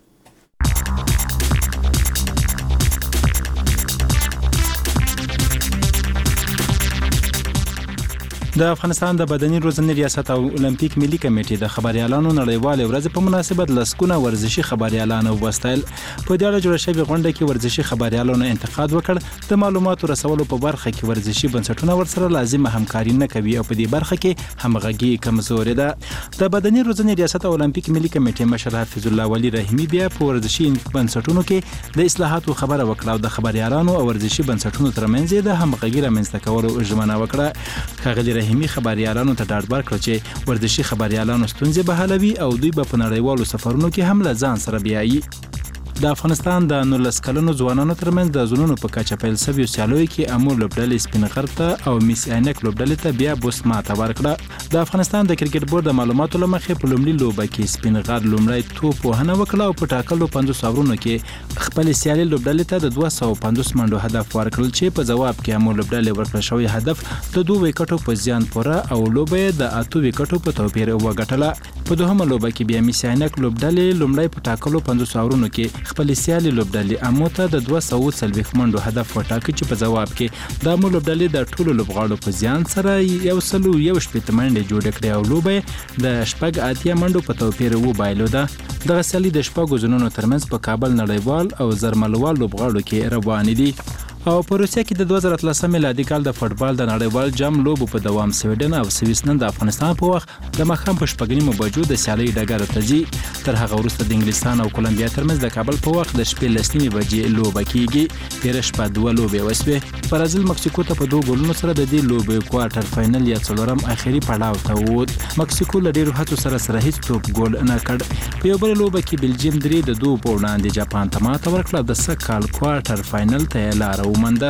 د افغانستان د بدني روزنې ریاست او اولمپیک ملي کمیټې د خبريالانو نړیوال ورځ په مناسبت لسکونه ورزشي خبريالان وستایل. په دې اړه جوړ شوی غونډه کې ورزشي خبريالانو انتقاد وکړ د معلوماتو رسولو په برخه کې ورزشي بنسټونه ورسره لازمه همکاري نه کوي او په دې برخه کې همغږي کمزوري ده. د بدني روزنې ریاست او اولمپیک ملي کمیټې مشر حفیظ الله ولی رحیمی بیا په ورزشي بنسټونو کې د اصلاحاتو خبره وکړه او د خبريالانو او ورزشي بنسټونو ترمنځ د همغږي رامنځته کولو ژمنه وکړه. کاغلی رحیمی خبريالانو ته ډاډ ورکړ چې ورزشي خبريالانو ستونزې به حلوي او دوی به په نړیوالو سفرونو کې هم له ځان سره بیایي. د افغانستان د نولس کلنو ځوانانو ترمنځ د زونونو په کچه پیل شوی سیالوي کې امو لوبډلې سپین غر ته او میس عینک لوبډلې ته بیا بوس ماته ورکړه. د افغانستان د کرکټ بورډ د معلوماتو لمخې په لومړي لوبه کې سپین غر لومړی توپ وهنه وکړه او په ټاکلو پنځوس اورونو کې خپل سیالي لوبډلې ته د دوه سوه پنځوس منډو هدف ورکړل چې په جواب کې امو لوبډلې ورکړل شوی هدف د دوه وکټو په زیان پوره او لوبه د اته وکټو په توپیر وګټله. په دوهمه لوبه کې بیا میس عینک لوبډلې لومړی په ټاکلو پنځوس اورونو کې خپل سیالي لوبډلې امو ته د دوه سوه څلوېښت منډو هدف وټاکه چې په جواب کې د امو لوبډلې د ټولو لوبغاړو په زیان سره یو سلو یو شپېته منډې جوړ کړې او لوبه د شپږ اتیا منډو په توپیر وبایلوده. دغه سیالي د شپږو زونونو ترمنځ په کابل نړیوال او زرملوال لوبغاړو کې روان دي. او په روسیه کې د دوه زره اتلسم میلادي کال د فوټبال د نړیوال جام لوبو په دوام سویډن او سویس نن د افغانستان په وخت د مخام په شپږنیمو بجو د سیالي ډګر ته ځي. تر هغه وروسته د انګلستان او کولمبیا ترمنځ د کابل په وخت د شپې لسنیمې بجې لوبه کیږي. تیر شپه دوه لوبې وسوې. برازیل مکسیکو ته په دوه ګولونو سره د دې لوبې کوارټر فائنل یا څلورم اخري پړاو ته ووت. مکسیکو له ډیرو هڅو سره سره هیڅ توپ ګول نه کړ. په یو بل لوبه کې بلجیم درې د دوه په وړاندې جاپان ته ماته ورکړه. د سکهال کوارټر فائنل ته لار ومنده.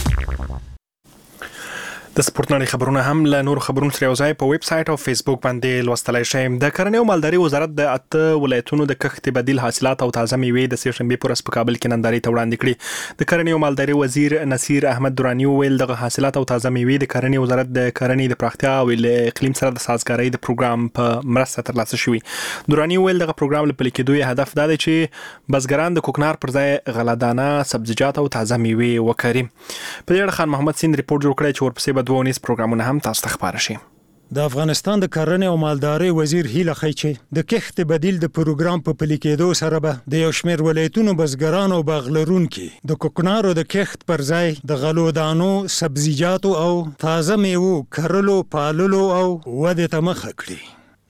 د سپورت نړۍ خبرونه هم له نور خبرونو سره یوځای په ویب سټ او فیسبوک باندې لوستلای شئ. د کرنې او مالداري وزارت د اته ولایتونو د کښت بدیل حاصلات او تازه میوې د سې شنبې پر ورځ په کابل کې نندارې ته وړاندې کړې. د کرنې او مالداري وزیر نصیر احمد درانی ویل دغه حاصلات او تازه میوې د کرنې وزارت د کرنې د پراختیا او اقلیم سره د سازګارۍ د پروګرام په مرسته ترلاسه شوی. درانی ویل دغه پروګرام لپاره کې دوی هدف دا دی چې بزګران د کوکنار پر ځای غلادانه سبزیجات او تازه میوې وکړي. په دې اړه خان محمد سین ریپورت جوړ کړی چې ورپسې به دوه نس پروګرامونه هم تاسو ته خبر شي. د افغانستان د کرنې او مالدارۍ وزیر هیله خی چې د کښت بدیل د پروګرام په پلي کېدو سره به د یو شمېر ولایتونو بزګرانو او باغلرونکو د کوکنارو د کښت پر ځای د غلو دانو سبزیجاتو او تازه میوو کرلو پاللو او ودې ته مخه کړي.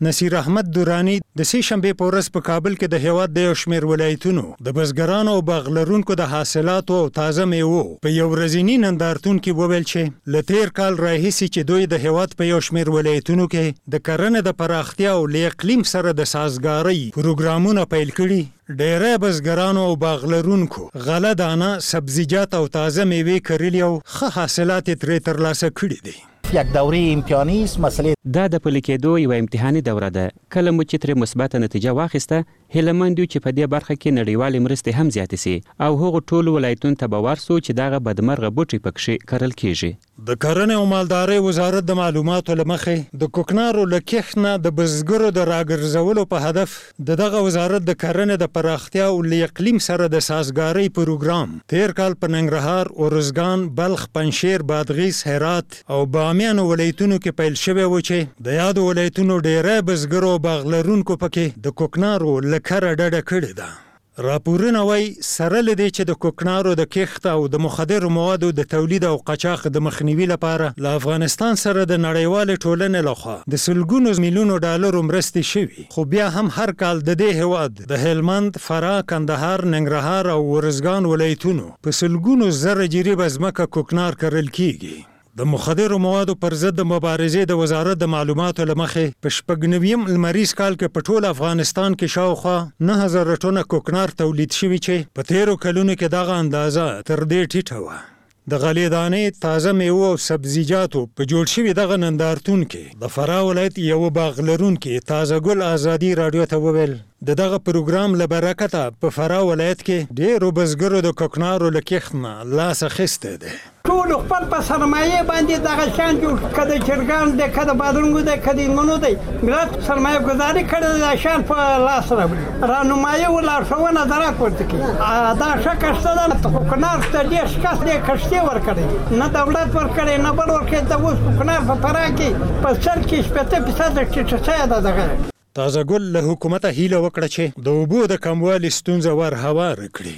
نصیر احمد دورانی د سې شنبې په ورځ په کابل کې د هیواد د یو شمېر ولایتونو د بزګرانو او باغ لرونکو د حاصلاتو او تازه میوو په یو ورځني نندارتون کې وویل چې له تیر کال راهیسې چې دوی د هیواد په یو شمېر ولایتونو کې د کرنې د پراختیا او له اقلیم سره د سازګارۍ پروګرامونه پیل کړي، ډېری بزګرانو او باغ لرونکو غله دانه، سبزیجات او تازه میوې کرلي او ښه حاصلات یې ترې ترلاسه کړي دي. یک دوره امتحانی است. مسئله دا د پلي کېدو یوه امتحاني دوره ده. کله مو چې ترې مثبته نتیجه واخیسته، هیلهمند یو چې په دې برخه کې نړیوالې مرستې هم زیاتې سي او هغو ټولو ولایتونو ته به ورسو چې دغه بدمرغه بوټي پکښې کرل کېږي. د کرنې او مالدارۍ وزارت د معلوماتو له مخې د کوکنارو له کښت نه د بزګرو د راګرځولو په هدف د دغه وزارت د کرنې د پراختیا او له اقلیم سره د سازګارۍ پروګرام تیر کال په ننګرهار، ارزګان، بلخ، پنجشیر، بادغیس، هرات او بامیانو ولایتونو کې پیل شوی و چې د یادو ولایتونو ډېری بزګرو او باغ لرونکو پکې د کوکنارو له کره ډډه کړې ده. راپورونه وایي سره له دې چې د کوکنارو د کښت او د مخدرو موادو د تولید او قاچاق د مخنیوي لپاره له افغانستان سره د نړیوالې ټولنې لخوا د سلګونو میلیونو ډالرو مرستې شوي، خو بیا هم هر کال د دې هیواد د هلمند، فراه، کندهار، ننګرهار او ارزګان ولایتونو په سلګونو زره جریبه ځمکه کوکنار کرل کیږي. د مخدرو موادو پر ضد د مبارزې د وزارت د معلوماتو له مخې په شپږ نویم لمریز کال کې په ټول افغانستان کې شاوخوا نه هزاره ټنه کوکنار تولید شوي چې په تیرو کلونو کې دغه اندازه تر دې ټیټه وه. د غلې دانې، تازه میوو او سبزیجاتو په جوړ شوي دغه نندارتون کې د فراه ولایت یو باغ لرونکي تازه ګل ازادي راډیو ته وویل د دغه پروګرام له برکته په فراه ولایت کې ډېرو بزګرو د کوکنارو له کښت نه لاس اخیستی دی. ټول خپل په سرمایه باندې دغه شان جوړ کده چرګان دی، کده بادرنګو دی، کده هندونو دی، ملت سرمایه گذاري کړې دا شان په لاس راوړي، رهنمایي او لارښوونه درک ورته کوي. دا ښه کښته ده. کوکنار ته ډېر شکست دی کښتې ورکړی، نه دولت ورکړی نه بل ورکړی. د اوس کوکنار په فراه کې په سل کې شپېته فیصده ټیټه شوې ده. دغه تازه ګل له حکومته هیله وکړه چې د اوبو د کموالي ستونزه ور هواره کړي.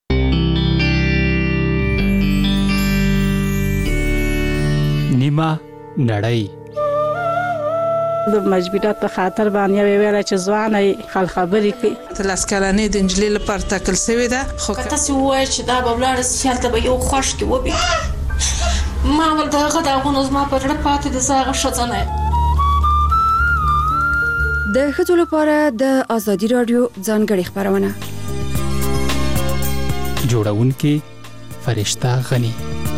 نیمه نړۍ د مجبورات په خاطر باندې ویل چې ځواني خل خبرې کوي. لاس کلنې د انجلۍ لپاره تاکل شوی ده، خو تاسو وایي چې دا به بلار سیالته به یو خوش کې وبي ما ول دغه دغه نوز ما پرړه پاتې د زاغه شځنه. د ښځو لپاره د ازادي راډیو ځانګړې خبرونه جوړونکې فرشته غنی.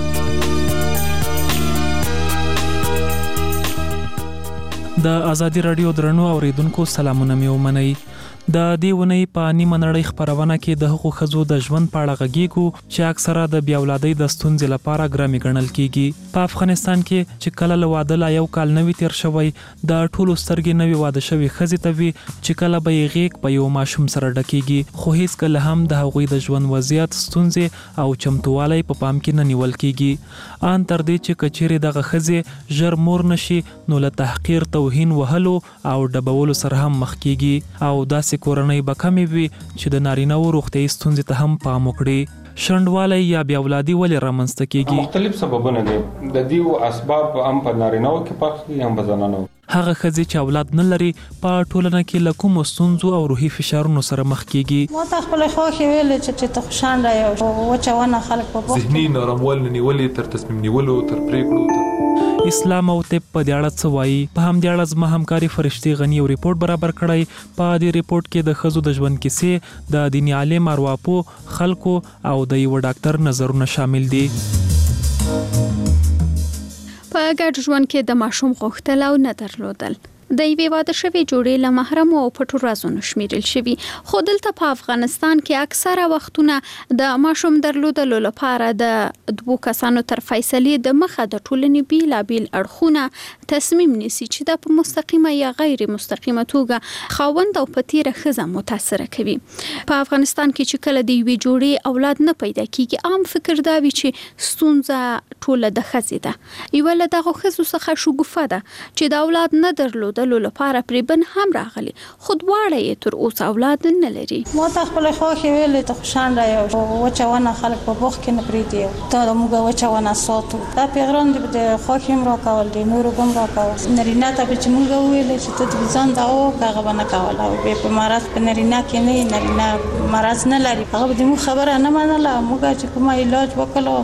د ازادي راډیو درنو اوریدونکو سلامونه مې ومنئ. د دې ونې په نیمه نړۍ خبرونه کې د حقوق ښځو د ژوند په اړه غږیږو چې اکثره د بیا اولادۍ د ستونزې لپاره ګرامي ګڼل کیږي. په افغانستان کې چې کله له واده لا یو کال نوي تیر شوی، د ټولو سترګې نوي واده شوي ښځې ته وي چې کله به یې غیږ په یو ماشوم سره ډکیږي، خو هیڅکله هم د هغوی د ژوند وضعیت، ستونزې او چمتووالی په پام کې نه نیول کیږي. ان تر دې چې کچېرې دغه ښځې ژر مور نشي نو له تحقیر، توهین وهلو او ډبولو سره هم مخ کیږي او داسې کورنۍ به کمې وي چې د نارینه‌وو روغتیایي ستونزې ته هم پام وکړي. شنډوالی یا بیا اولادي ولې رامنځته کیږي؟ مختلف سببونه دي. د دې اسباب هم په نارینه‌وو کې فرق دي هم په زنانو. هغه ښځې چې اولاد نه لري په ټولنه کې له کومو ستونزو او روحي فشارونو سره مخ کیږي. ما ته خپل خوښي ویل چې ته خوشاله یې او وچونه خلک په وخت ذهني نرمول نیولې تر تصمیم نیولو تر پریکړو. اسلام او طب په دې اړه څه وایي؟ په همدې اړه زما همکاري فرشتي غنی یو ریپورت برابر کړی. په دې ریپورت کې د ښځو د ژوند کیسې، د دیني عالم، ارواپوه، خلکو او د یو ډاکټر نظرونه شامل دي. په ګډ ژوند کې د ماشوم غوښتل او نه درلودل د یوې واده شوې جوړې له محرم او پټو رازونو شمیرل شوي، خو دلته په افغانستان کې اکثره وختونه د ماشوم درلودلو لپاره د دوو کسانو تر فیصلې د مخه د ټولنې بیلابیل اړخونه تصمیم نیسي چې دا په مستقیمه یا غیر مستقیمه توګه خاوند او پتیره ښځه متاثره کوي. په افغانستان کې چې کله د یوې جوړې اولاد نه پیدا کیږي، عام فکر دا وي چې ستونزه ټوله د ښځې ده. یوه له دغو ښځو څخه شګوفه ده چې د اولاد نه درلودل درلودلو لپاره پرې بن هم راغلي، خو دواړه یې تر اوسه اولاد نه لري. ما ته خپل خوښې ویلې ته خوشحال رایم وچه ونه خلک په بوخ کې نه پرېږدي ته موږ وچه ونه ساتو. دا پیغام د خوښې هم راکول دي نورو هم راکول. نارینه ته به چې موږ وویلې چې ته د ځان دا وکړه هغه به نه کوله او بیا په مرض په نارینه کې نه نارینه مرض نه لري هغه به د موږ خبره نه منله. موږ چې کومه علاج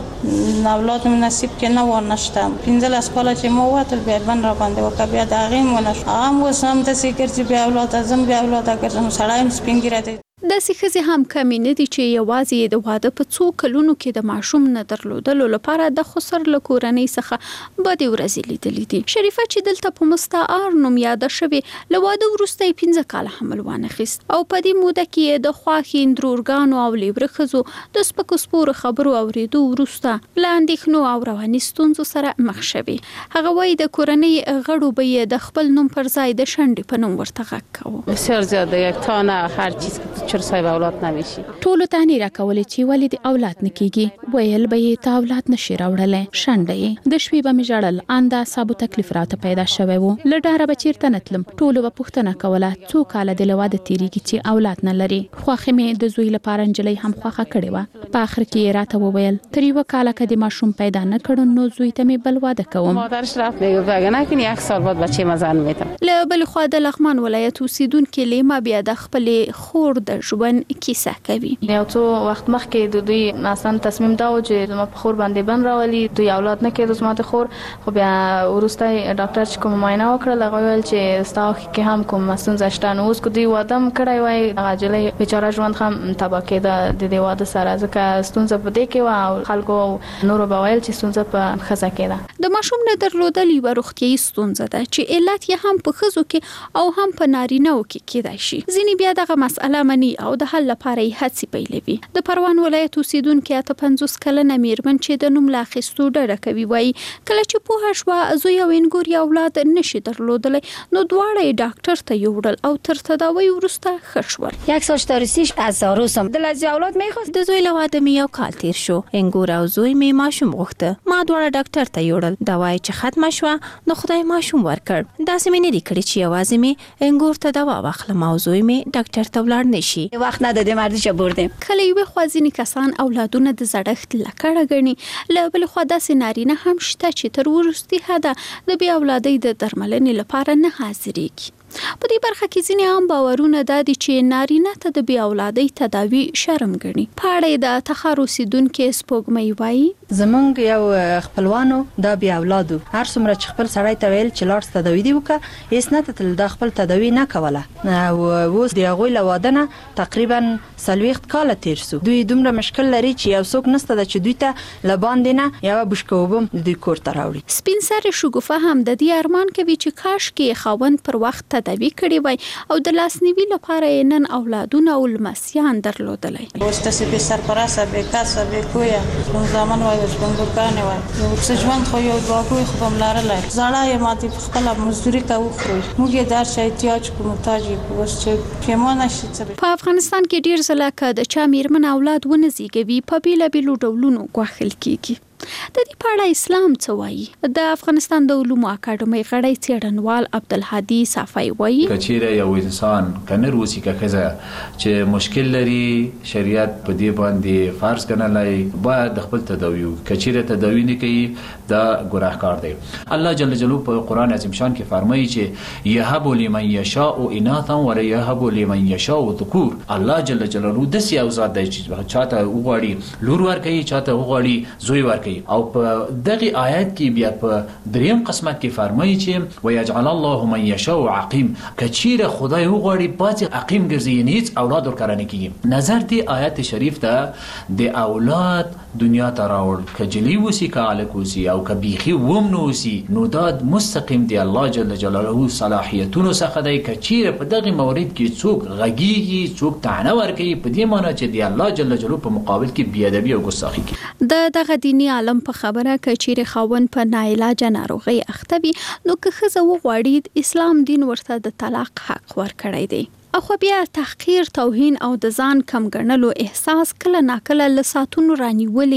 وکړو اولاد مې نصیب کې نه و نشته. پنځلس کاله چې ما وتل بیا بن را باندې وکړه بیا د هغې مو نه شو. هغه هم اوس هم داسې ګرځي بیا اولاد ځم بیا اولاد ګرځم سړی هم سپین ږیری دی. داسې ښځې هم کمې نه دي چې یوازې د واده په څو کلونو کې د ماشوم نه درلودلو لپاره د خسر له کورنۍ څخه بدې ورځې لیدلې دي. شریفه چې دلته په مستعار نوم یاده شوې له واده وروسته یې پنځه کاله حمل وانخیست او په دې موده کې یې د خواښې اندرورګانو او لیوره ښځو د سپکو سپورو خبرو اورېدو وروسته له اندېښنو او رواني ستونزو سره مخ شوې. هغه وایي د کورنۍ غړو به یې د خپل نوم پر ځای د شنډې په نوم ورته غږ کوه. بسیار زیاده یک تانه هر چیز که چر صاحب اولاد نمیشي. ټولو ته نه راکولې چې ولې د اولاد نکېږي ویل به یې ته اولاد نشي راوړلې شنډې د شپې به مې ژړل انده صابو تکلیف راته پیدا شوی وو له ډاره به چیرته نتلم. ټولو به پوښتنه کوله څو کاله د لواده تیریږي چې اولاد نه لري. خواخې مې د زوی لپاره انجلۍ هم خواخه کړې وه. په اخر کې یې راته وویل تر یوه کاله که د ماشوم پیدا نه کړو نو زوی ته مې بل واده کوم. مادرش رفت میگفت اگه نکنی یک سال بعد بچه مزن میدم. له بل خوا د لغمان ولایت اوسیدونکو لیما بیا د خپلې خور د ژوند کیسه کوي. یو څو وخت مخکې د دوی اصلا تصمیم دا و چې زما په خور باندې بن راولي دوی اولاد نه کېدو زما د خور. خو بیا وروسته ډاکټر چې کوم معاینه وکړل هغه ویل چې ستا کې هم کوم ستونزه شته. نو اوس که دوی واده هم کړی وای هغه نجلۍ بیچاره ژوند هم تباه کېده د دې واده سره ځکه ستونزه په دې کې وه او خلکو نورو به ویل چې ستونزه په ښځه کې ده. د ماشوم نه درلودل یوه روغتیایي ستونزه ده چې علت یې هم په ښځو کې او هم په نارینه‌و کې کېدای شي. ځینې بیا دغه مسئله مني او د حل لپاره یې هڅې پیلوي. د پروان ولایت اوسیدونکي اته پنځوس کلنه میرمن چې د نوم له اخیستو ډډه کوي وایي کله چې پوهه شوه زوی او انګور یې اولاد نشي درلودلی نو دواړه یې ډاکټر ته یوړل او تر تداوی وروسته ښه شول. یک سال شتاریسیش از زاروسم دل از اولاد میخواست. د زوی له واده مې یو کال تیر شو. انګور او زوی مې ماشوم غوښته. ما دواړه ډاکټر ته یوړل. دوا یې چې ختمه شوه نو خدای ماشوم ورکړ. داسې مې نه دي کړي چې یوازې مې انګور ته دوا واخلم او زوی مې ډاکټر ته ولاړ نشي. وخت نه د مردی چې بردیم. کله یو خوازینی کسان اولادونه د زړښت لکړه غني له بل خو داسې نارینه هم شته چې تر ورستي حدا د بیا اولادۍ د درملنې لپاره نه حاضرېږي. په دې برخه کې ځینې عام باورونه دا دي چې نارینه ته د بیا اولادۍ تداوی شرم ګڼي. په اړه د تخار اوسیدونکي سپوږمۍ وایي زمونږ یو خپلوانو دا بیا اولادو هر څومره چې خپل سړی ته ویل چې لاړ تداوی دی وکړه هیڅ نه تل دا خپل تداوی نه کوله او اوس د هغوی له واده نه تقریبا څلوېښت کاله تیر سو. دوی دومره مشکل لري چې یو څوک نشته چې دوی ته له باندې نه یوه بوشکه اوبه هم دوی کور ته راوړي. سپین سرې شګوفه هم د دې ارمان کوي چې کاشکې خاوند پر وخت تداوی کړی وای او د لاسنیوي لپاره یې نن اولادونه او لمسیان درلودلی. اوس تاسې بې سرپرسته بې کسه بې کویه څومره زامن وای ژوندګانې وای یو څه ژوند خو یو دوه کوی خو به م لرلی. زړه یې ماتې په خپله مزدوري که وخورئ موږ یې در چې احتیاج کو محتاج یې اوس چې پښیمانه شي څه. په افغانستان کې ډېر ځله که د چا میرمن اولاد ونه زیږوي په بېلابېلو ډولونو ګواښل کېږي. د دې په اړه اسلام څه وایي؟ د افغانستان د علومو اکاډمۍ غړی څېړنوال عبدالهادي صافی وایي که چیرې یو انسان که نر اوسي که ښځه چې مشکل لري شریعت په دې باندې فرض ګڼلی باید د خپل تداوي وکړي. که چیرې تداوي نه کوي دا ګناهکار دی. الله جل جلاله په قرآن عظیم شان کې فرمایي چې یهب لمن یشاء اناثا ویهب لمن یشاء ذکور. الله جل جلاله داسې یو ذات دی چې چاته وغواړي لور ورکوي چاته وغواړي زوی ورکوي. او په دغه آیات کې بیا په دریم قسمت کې فرمایي چې ويجعل الله من يشاء عقيم. کچیره خدای وغواړي بعضې عقیم ګرځي یعنې هیڅ اولاد ورکره نه کېږي. نظر دې آیات شریف ته د اولاد دنیا ته راوړ که جلي اوسي که هلک اوسي او که بیخي وم نه اوسي نو دا مستقیم دی الله جل جلاله صلاحیتونو څخه دی. که چیرې په دغه مورد کې څوک غږیږي څوک طعنه ورکوي په دې معنی چې د الله جل جلاله په مقابل کې بېادبي او ګستاخي کوي. د دغه دیني عالم په خبره که چیرې خاوند په ناعلاجه ناروغۍ اخته وي نو که ښځه وغواړي اسلام دین ورته د طلاق حق ورکړی دی. خو بیا تحقیر توهین او د ځان کم ګڼلو احساس کله ناکله له ساعتونو رانیولې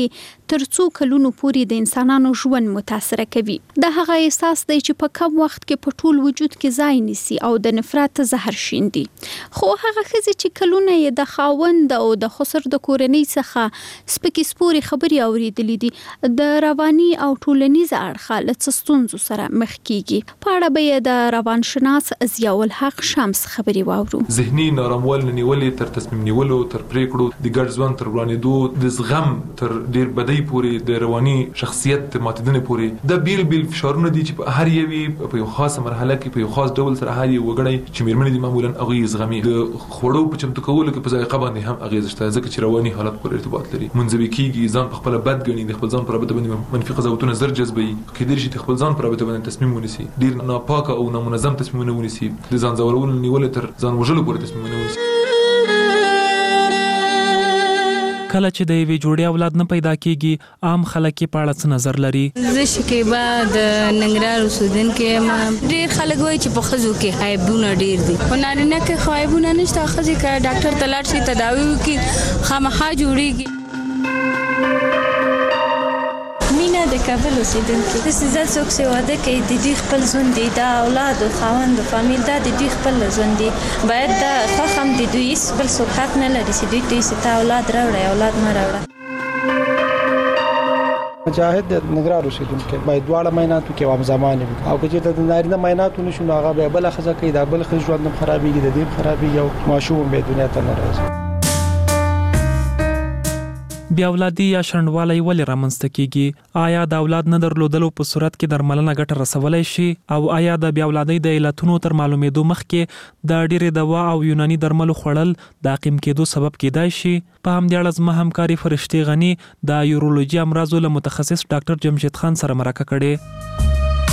تر څو کلونو پورې د انسانانو ژوند متاثر کوي. د هغه احساس دی چې په کم وخت کې په ټول وجود کې ځای نیسي او د نفرت زهر شیندي. خو هغه ښځې چې کلونه یې د خاوند او د خسر د کورنۍ څخه سپکې سپورې خبرې اورېدلې دي د رواني او ټولنیز اړخه له څه ستونزو سره مخ کیږي. په اړه به یې د روانشناس ضیاء الحق شمس خبرې واورو. ذهني ناراموالي نیولې تر تصمیم نیولو تر پریکړو د ګډ ژوند تر وړاندېدو د زغم تر ډیر بدۍ پورې د رواني شخصیت ماتېدنې پورې د بیل بیل فشارونه دي چې په هر یوي په یو خاصه مرحله کې په یو خاص ډول سره هر یو وګړی چې میرمنې دي معمولا هغه زغمي د خوړو په چمتو کولو کې په ذایقه باندې هم اغیز شته ځکه چې رواني حالت پر ارتباط لري. منځوي کیږي ځان په خپل بد ګڼي د خپل ځان پر رابطه باندې منفي قضاوتونه زر جذبوي کېدای شي خپل ځان پر رابطه باندې تصمیم ونیسي ډیر ناپاکه او نامنظم تصمیمونه ونیسي د ځان ځورولو نیولې تر ځان وژلو پورې تصمیمونه ونیسي. کله چې د یوې جوړې اولاد نه پیدا کیږي عام خلک یې په اړه څه نظر لري؟ زه شکیبا د ننګرهار اوسیدونکې یم. ډېر خلک وایي چې په ښځو کې عیبونه ډېر دي خو نارینه کې خو عیبونه نشته. ښځې که ډاکټر ته لاړ شي تداوي وکړي خامخا جوړېږي. مینا د کابل اوسیدونکې د سزا څوک چې واده کوي د دوی خپل ژوند دی دا اولاد او خاوند او فامیل دا د دوی خپل ژوند دی باید دا خوښ هم د دوی بل څوک حق نه لري چې دوی دوی ستا اولاد راوړي اولاد مه راوړه. مجاهد د ننګرهار اوسیدونکي باید دواړه معایناتو کې عام زمان وي او که چې د نارینه معایناتو نشو نو هغه به بل ښځه کوي دا بل ښځه ژوند هم خرابېږي د دې خرابېږي او ماشوم به دنیا ته نه راځي. بیا اولادي یا شنډوالی ولې رامنځته کیږي؟ آیا د اولاد نه درلودلو په صورت کې درملنه ګټه رسولی شي او آیا د بیا اولادۍ د علتونو تر معلومېدو مخکې د ډېرې دوا او یوناني درملو خوړل د عقیم کېدو سبب کېدای شي؟ په همدې اړه زما همکاري فرشتې غني د یورولوژي امراضو له متخصص ډاکټر جمشید خان سره مرکه کړې.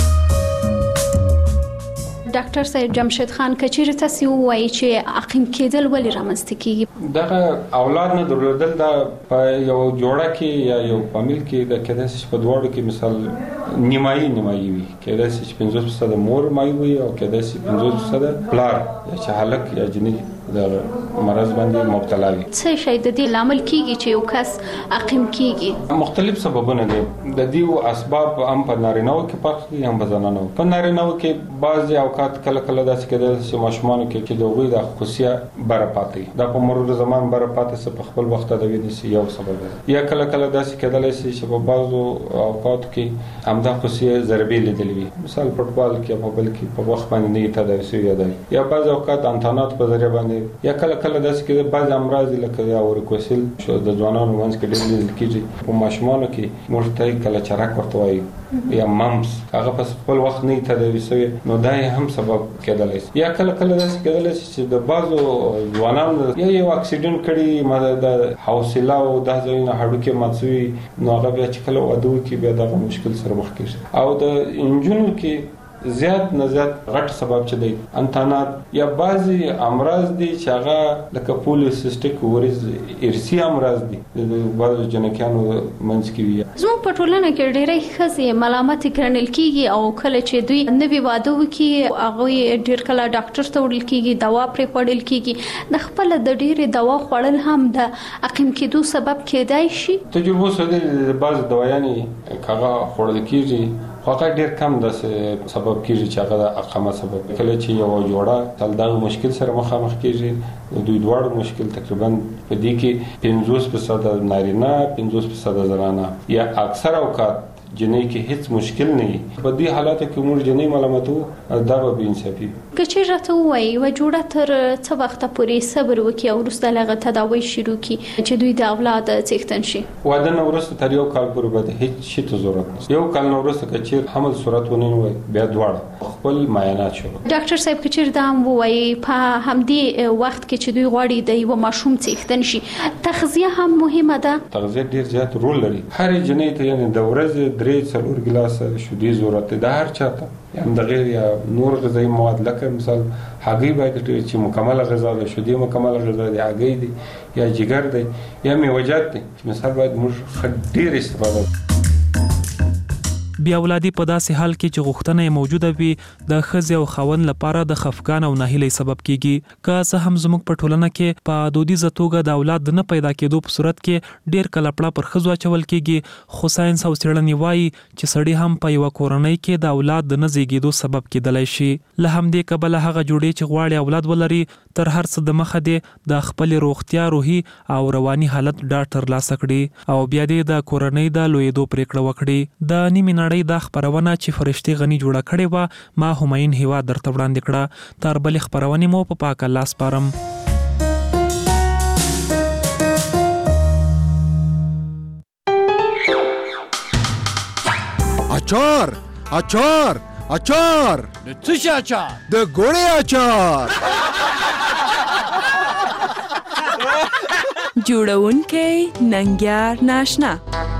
ډاکټر صاحب جمشید خان کچیر تاسو وایي چې عقیم کېدل ولې رامنځته کیږي؟ دغه اولاد نه درلودل دا په یو جوړه کې یا یو فامیل کې د کېدای شي په دواړو کې مثال نیمایي نیمایي وي کېدای شي پنځوس فیصد مور مایي وي او کېدای شي پنځوس فیصد پلار یا چې هلک یا جنې د مرض باندې مبتلا وي. څه شي د دې لامل کیږي چې یو کس عقیم کیږي؟ مختلف سببونه دي د دې اسباب هم په نارینه‌و کې فرق دي هم په زنانو. په نارینه‌و کې بعضي اوقات کله کله داسې کېدل چې ماشومان کې چې د غوي د خصوصیه بره پاتې دا په مرور زمان بره پاتې څه په خپل وخت د وینې یو سبب دی یا کله کله داسې کېدل چې په بعضو اوقات کې همدا خصوصیه ضربې لیدل وي مثال فوټبال کې په بل کې په وخت باندې نه تداوي شوی دی یا بعض اوقات انتانات په ذریعہ باندې یا کله کله داسې کېدل بعض امراض لکه یا ورکوسل شو د ځوانانو منځ کې ډېر لیدل کېږي په ماشومانو کې مرتای کله چرک ورته وایي یا ممس هغه په خپل وخت نه تداوي شوی نو دا هم سبب کېدلی یا کله کله داسې کېدلی چې د بعضو ځوانانو یا یو اکسیډنټ کړي ما د حوصله او د ځینو هډوکي مات شوي نو هغه بیا چې کله واده وکړي بیا دغه مشکل سره مخ کېږي او د انجونو کې زیات نه زیات غټ سبب چي دی انتانات یا بعضي امراض دي چې هغه لکه پولیسیسټیک اوریز ارثي امراض دي د بعضو جنکیانو منځ کې وي. زموږ په ټولنه کې ډېرې ښځې ملامت ګڼل کیږي او کله چې دوی نوي واده وکړي هغه ډېر کله ډاکټر ته وړل کیږي دوا پرې خوړل کیږي د خپل د ډېرې دوا خوړل هم د عقیم کېدو سبب کېدای شي. تجربه سره د بعض دوايانې کاغه خوړل کیږي هغه ډیر کم د سبب کیږي چې هغه د عقامه سبب کله چې یو جوړه تل دا مشکل سره مخامخ کیږي دوی دواړو مشکل تقریبا په دې کې پنځوس فیصد نارینه پنځوس فیصد زنانه یا اکثر اوقات جنې کې هیڅ مشکل نه وي په دې حالاتو کې موږ جنې ملامتو دا به بې انصافي کچې راته وایي و جوړه تر څه وخت پورې صبر وکړي او وروسته له هغه تداوی شروع کړي چې دوی د اولاد څښتن شي. واده نه وروسته تر یو کال پورې به د هیڅ شي ته ضرورت نشته یو کال نه وروسته که چیرې حمل صورت ونیوي بیا دواړه خپل معاینات شروع. ډاکټر صاحب کچې دا هم وایي په همدې وخت کې چې دوی غواړي د یو ماشوم څښتن شي تغذیه هم مهمه ده. تغذیه ډیر زیات رول لري هر جنې ته یعنی د ورځې درې څلور ګلاسه شیدې ضرورت دی د هر چاته یا د غیر یا نور غذایی مواد لکه مثال هګۍ باید چې مکمله غذا ده شیدې مکمله غذا دي هګۍ دي یا جګر دی یا میوه‌جات دي مثال باید موږ ډیر استفاده بیا ولادي په داسې حال کې چې غوښتنه موجوده وي د ښځې او خاوند لپاره د خفګان او ناهیلۍ سبب کیږي. که څه هم زموږ په ټولنه کې په دودیزه توګه د اولاد نه پیدا کېدو په صورت کې ډیر کله پړه پر ښځو اچول کیږي، خو ساينس او څېړنې وایي چې سړی هم په یوه کورنۍ کې د اولاد د نه زیږېدو سبب کېدلی شي. له همدې کبله هغه جوړې چې غواړي اولاد ولري تر هر څه د مخه دی د خپلې روغتیا، روحي او رواني حالت ډاډ ترلاسه کړي او بیا دې د کورنۍ د لویېدو پرېکړه وکړي. د نیمې نړۍ دا خپرونه چې فرشتې غني جوړه کړې وه ما همایون هیواد درته وړاندې کړه. تر بلې خپرونې مو په پاک الله سپارم. اچار اچار اچار د څه شي اچار؟ د ګوړې اچار. جوړونکی ننګیار ناشنا.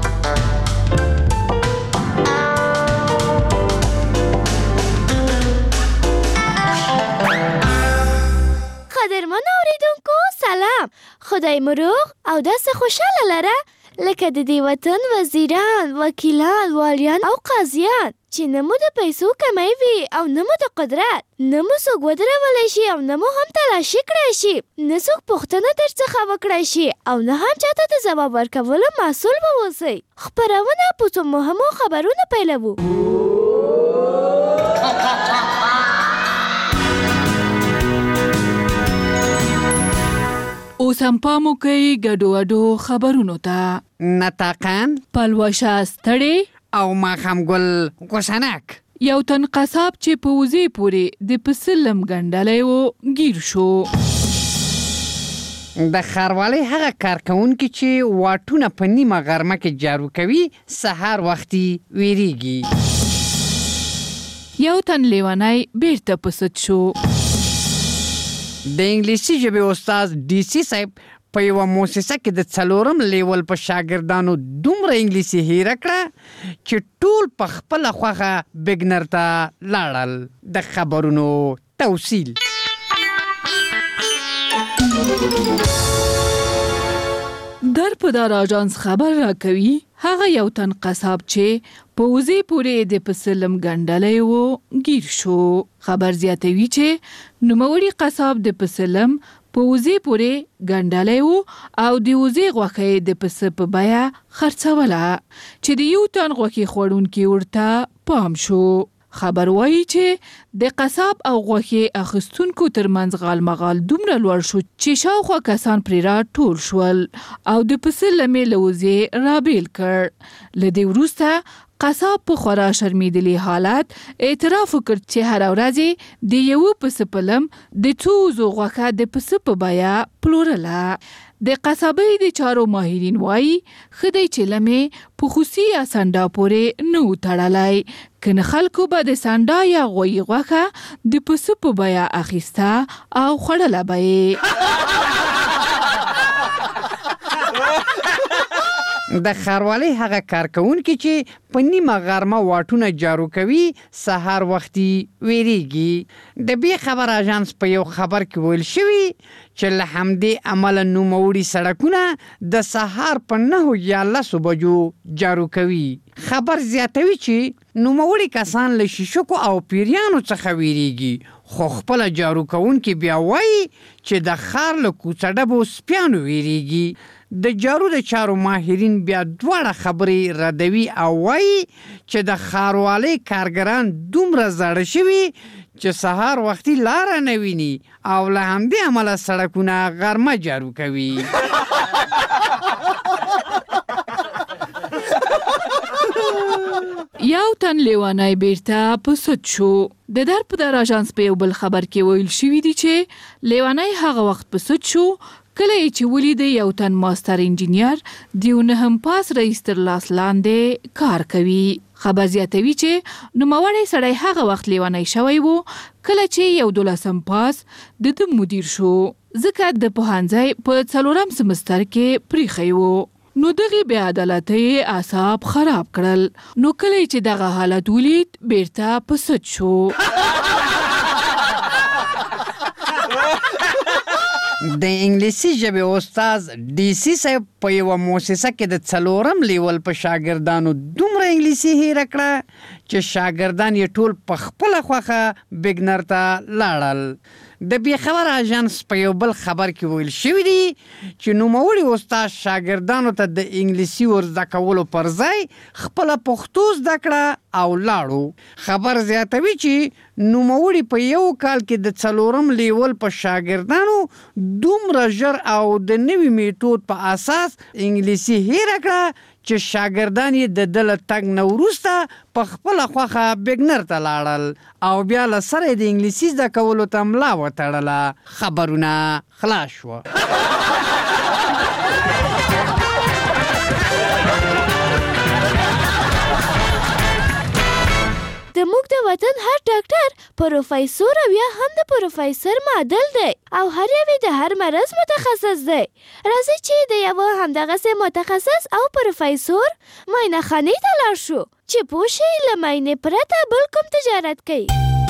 قدرمن اوریدونکو سلام، خدای مو روغ او داسې خوشاله لره لکه د دې وطن وزیران، وکیلان، والیان او قاضیان چې نه مو د پیسو کمی وي او نه مو د قدرت، نه مو څوک ودرولی شي او نه مو هم تلاشي کړی شي، نه څوک پوښتنه در څخه وکړی شي او نه هم چاته د ځواب ورکولو مسؤل به اوسئ. خپرونه په څو مهمو خبرونو پیلوو. اوس هم پام وکئ ګډو وډو خبرونو ته. نطاقان، پلوشه ستړې او ماښام ګل غوسنک. یو تن قصاب چې په وزې پورې د پسه لم ګنډلی و ګیر شو. د ښاروالۍ هغه کارکوونکي چې واټونه په نیمه غرمه کې جارو کوي سهار وختي ویریږي. یو تن لیونی بیرته په سد شو. د انګلیسي ژبې استاد ډي سي صاحب په یوه موسسه کې د څلورم لیول په شاګردانو دومره انګلیسي هیره کړه چې ټول په خپله خوښه بګنر ته لاړل. د خبرونو توصیل. در په دار آژانس خبر راکوي هغه یو تن قصاب چې په وزې پورې د پسه لم ګنډلی و ګیر شو. خبر زیاتوي چې نوموړي قصاب د پسه لم په وزې پورې ګنډلی و او د وزې غوښه یې د پسه په بیه خرڅوله چې د یو تن غوښې خوړونکي ورته پام شو. خبر وایي چې د قصاب او غوښې اخیستونکو ترمنځ غال مغال دومره لوړ شو چې شاوخوا کسان پرې راټول شول او د پسه لمې له وزې رابیل کړ. له دې وروسته قصاب په خورا شرمیدلي حالت اعتراف وکړ چې هره ورځ د یوه پسه په لم د څو وزو غوښه د پسه په بیه پلورله. د قصابۍ د چارو ماهرین وایي ښه دی چې لمې په خوسي یا سنډا پورې نه و تړلی، کنه خلکو به د سنډا یا غویي غوښه د پسه په بیه اخیسته او خوړله به یې. د ښاروالۍ هغه کارکوونکي چې په نیمه غرمه واټونه جارو کوي سهار وختي ویریږي. د بې خبر اژانس په یو خبر کې ویل شوي چې له همدې امله نوموړي سړکونه د سهار په نهو یا لسو بجو جارو کوي. خبر زیاتوي چې نوموړي کسان له شیشکو او پیریانو څخه ویریږي، خو خپله جارو کوونکي بیا وایي چې د ښار له کوڅه ډبو سپیانو ویریږي. د جارو د چارو ماهرین بیا دواړه خبرې ردوي او وایي چې د ښاروالۍ کارګران دومره زاړه شوي چې سهار وختي لاره نه ویني او له همدې امله سړکونه غرمه جارو کوي. یو تن لیوانی بیرته په سد شو. د در په در آژانس په یو بل خبر کې ویل شوي دي چې لیوانی هغه وخت په سد شو کله چې ولید یو تن ماستر انجینیر د یو نهم پاس رئیس تر لاس لاندې کار کوي. خبر زیاتوي چې نوموړی سړی هغه وخت لیونی شوی و کله چې یو دولسم پاس د ده مدیر شو، ځکه د پوهنځي په څلورم سمستر کې پریښی و. نو دغه بې عدالتۍ اعصاب خراب کړل. نو کله چې دغه حالت ولید بیرته په سد شو. د انګلیسي ژبې استاد ډي سي صاحب په یوه موسسه کې د څلورم لیول په شاګردانو دومره دومره انګلیسي هیر کړه چې شاګردان یې ټول په خپل خوخه بګنر ته لاړل. د بی خبر اژانس په یو بل خبر کې ویل شوی دی چې نوموړي استاد شاګردانو ته د انګلیسي ور زده کولو پر ځای خپل پښتو زده کړه او لاړو. خبر زیاتوي چې نوموړي په یو کال کې د څلورم لیول په شاګردانو دومره ژر او د نوي میتود په اساس انګلیسي هیر کړه چې شاګردان یې د دل تګ نه وروسته په خپل خوخه بګنر ته لاړل او بیا له سره د انګلیسي زده کولو ته ملا وتړله. خبرونه خلاص شوه. د موږ د وطن هر ډاکټر پروفیسور او یا هم د پروفیسور معادل دی او هر یو د هر مرض متخصص دی. راځي چې د یو همدغسې متخصص او پروفیسور معاینه خانې ته لاړ شو چې پوه شي له معاینې پرته بل کوم تجارت کوي.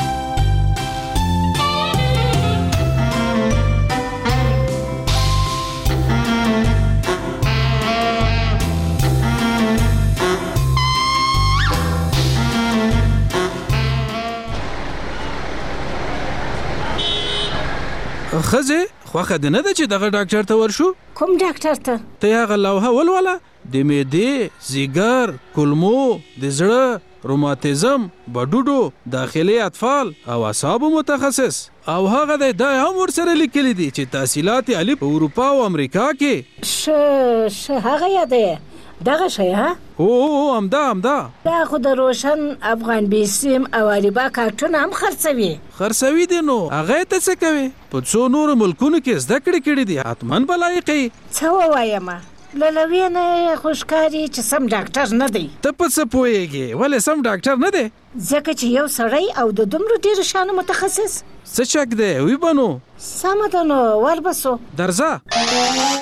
خزه خوخه د نه ده چې دغه ډاکټر ته ورشو؟ کوم ډاکټر ته؟ ته هغه لوحه ولوله د معدې، ځیګر، کولمو، د زړه، روماتیزم، بډوډو، داخلي اطفال او اعصابو متخصص او هغه د دا هم ورسره لیکلي دي چې تحصیلات عالی په اروپا او امریکا کې. ش ش هغه یاده دغه شی ها؟ او همدا همدا دا خو د روشن افغان بیسیم او اریبا کارتونه هم خرڅوي. خرڅوي دي نو هغه ته څه کوي؟ په څو نورو ملکونو کې زده کړې کړې دي، حتماً به لایقې. څه ووایم له لوی نه خوشکاري چې سم ډاکټر نه دی. ته په څه پوهېږې ولې سم ډاکټر نه دی؟ ځکه چې یو سړی او د دومره ډېرو شانو متخصص. څه شک دی وی به نو؟ سمه ده نو وربسو. درځه.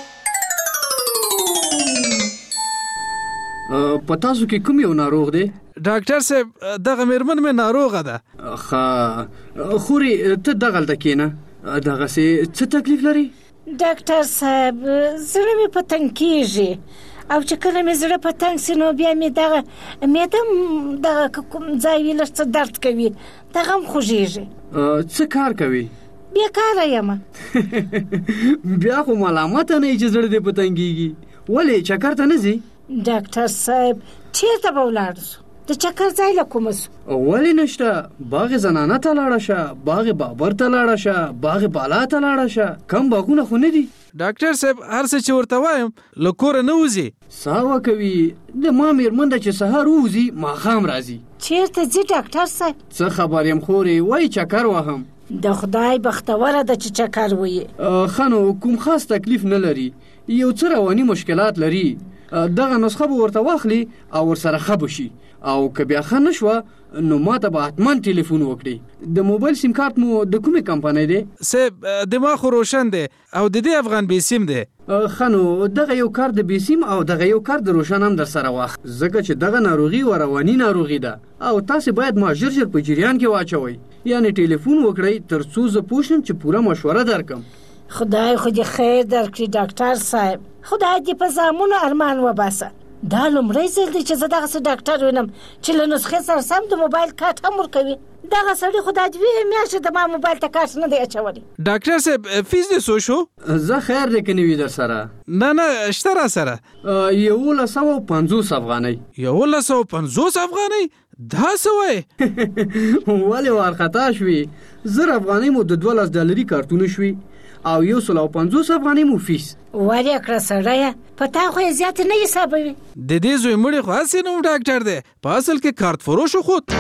په تاسو کې کوم یو ناروغ دی؟ ډاکټر صاحب دغه میرمن مې ناروغه ده. ښه خوري ته دغلته کښېنه. دغسې څه تکلیف لري؟ ډاکټر صاحب زړه مې په تنګ کېږي او چې کله مې زړه په تنګ سي نو بیا مې دغه معده دغه کوم ځای وي لږ څه درد کوي، دغه هم خوږېږي. څه کار کوي؟ بیکاره یم. بیا خو ملامته نه یې چې زړه دې په تنګېږي. ولې چکر ته نه ځي؟ ډاکټر صاحب چیرته به ولاړ شو؟ د چکر ځای له کومه سو؟ ولې نشته؟ باغ زنانه ته لاړه شه، باغ بابر ته لاړه شه، باغ بالا ته لاړه شه. کم باغونه خو نه دي. ډاکټر صاحب هر څه چې ورته وایم له کوره نه وځي. ساوه کوي د ما میرمن ده چې سهار وځي ماښام راځي. چیرته ځي ډاکټر صاحب؟ څه خبر یم خورې وایي چکر وهم. د خدای بختوره ده چې چکر ویې. ښه نو کوم خاص تکلیف نه لري، یو څه رواني مشکلات لري، دغه نسخه به ورته واخلي او ورسره ښه به شي او که بیا ښه نه شوه نو ما ته به حتما ټلیفون وکړي. د موبایل سیم کارت مو د کومې کمپنۍ دی؟ صاحب دماغ خو روشن دی او د دې افغان بیسیم دی. ښه نو دغه یو کار د بیسیم او دغه یو کار د روشن هم در سره واخ، ځکه چې دغه ناروغي و رواني ناروغي ده او تاسې باید ما ژر ژر په جریان کې واچوئ، یعنی ټلیفون وکړئ تر څو زه پوه شم چې پوره مشوره درکم. خدای خو دې خیر درکړي ډاکټر صاحب، خدای دې په زامنو ارمان وباسه. دا لومړی ځل دی چې زه دغسې ډاکټر وینم چې له نسخې سره سم د موبایل کارت هم ورکوي. دغه سړي خو دا دوې میاشتې د ما موبایل ته کارت نه دی اچولی. ډاکټر صاحب فیس دې څو شو؟ زه خیر دی که نه وي در سره؟ نه نه شته را سره. یولس سوه پنځوس افغانۍ. یولس سوه پنځوس افغانۍ؟ دا څه وایې؟ ولې وارخطا شوي؟ زر افغانۍ مو د دولس ډالري کارتونه شوي او یو سل او پنځوس افغانۍ مو فیس. ولې کړه سړیه په تا خو یې زیاتې نه حسابوي. د دې زوی مړی خو هسې نه و ډاکټر دی، په اصل کې کارت فروش و خود.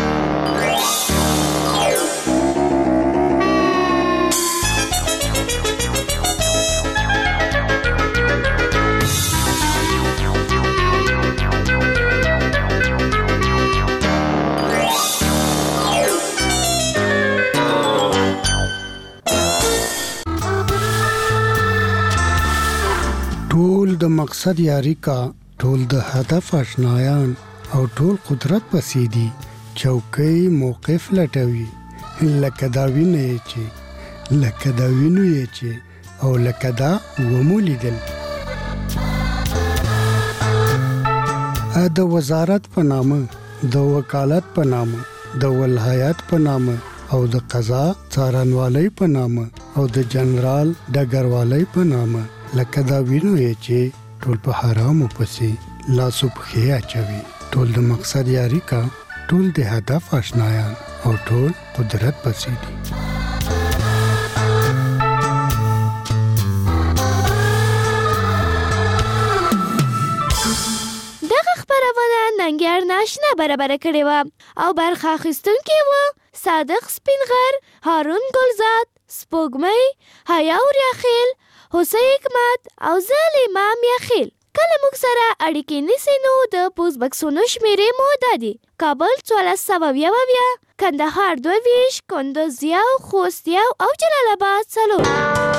ټول د مقصد یاري کا، ټول د هدف آشنایان او ټول قدرت پسې دي. چوکۍ موقف لټوي لکه دا وینه یې چې لکه دا وینو یې چې او لکه دا ومو لیدل. د وزارت په نامه، د وکالت په نامه، د ولایت په نامه او د قضا څارنوالۍ په نامه او د جنرال ډګروالۍ په نامه، لکه دا وینو یې چې ټول په حرامو پسې لاسو پښې اچوي. ټول د مقصد یاري کا، ټول د هدف آشنایان او ټول قدرت پسې دي. دغه خبرونه ننګر ناشنا برابر کړې وه او برخه اخیستونکي وه صادق سپینغر، هارون ګلزاد، سپوږمۍ، حیا ریاخیل، حسین حکمت او زه امام یاخیل. کله موږ سره اړیکې نیسئ نو د پوسټ بکسونو شمیرې مو دا دي: کابل څوارلس سوه اویا اویا، کندهار دوه ویشت، کندوز یو، خوست یو او جلال آباد څلور.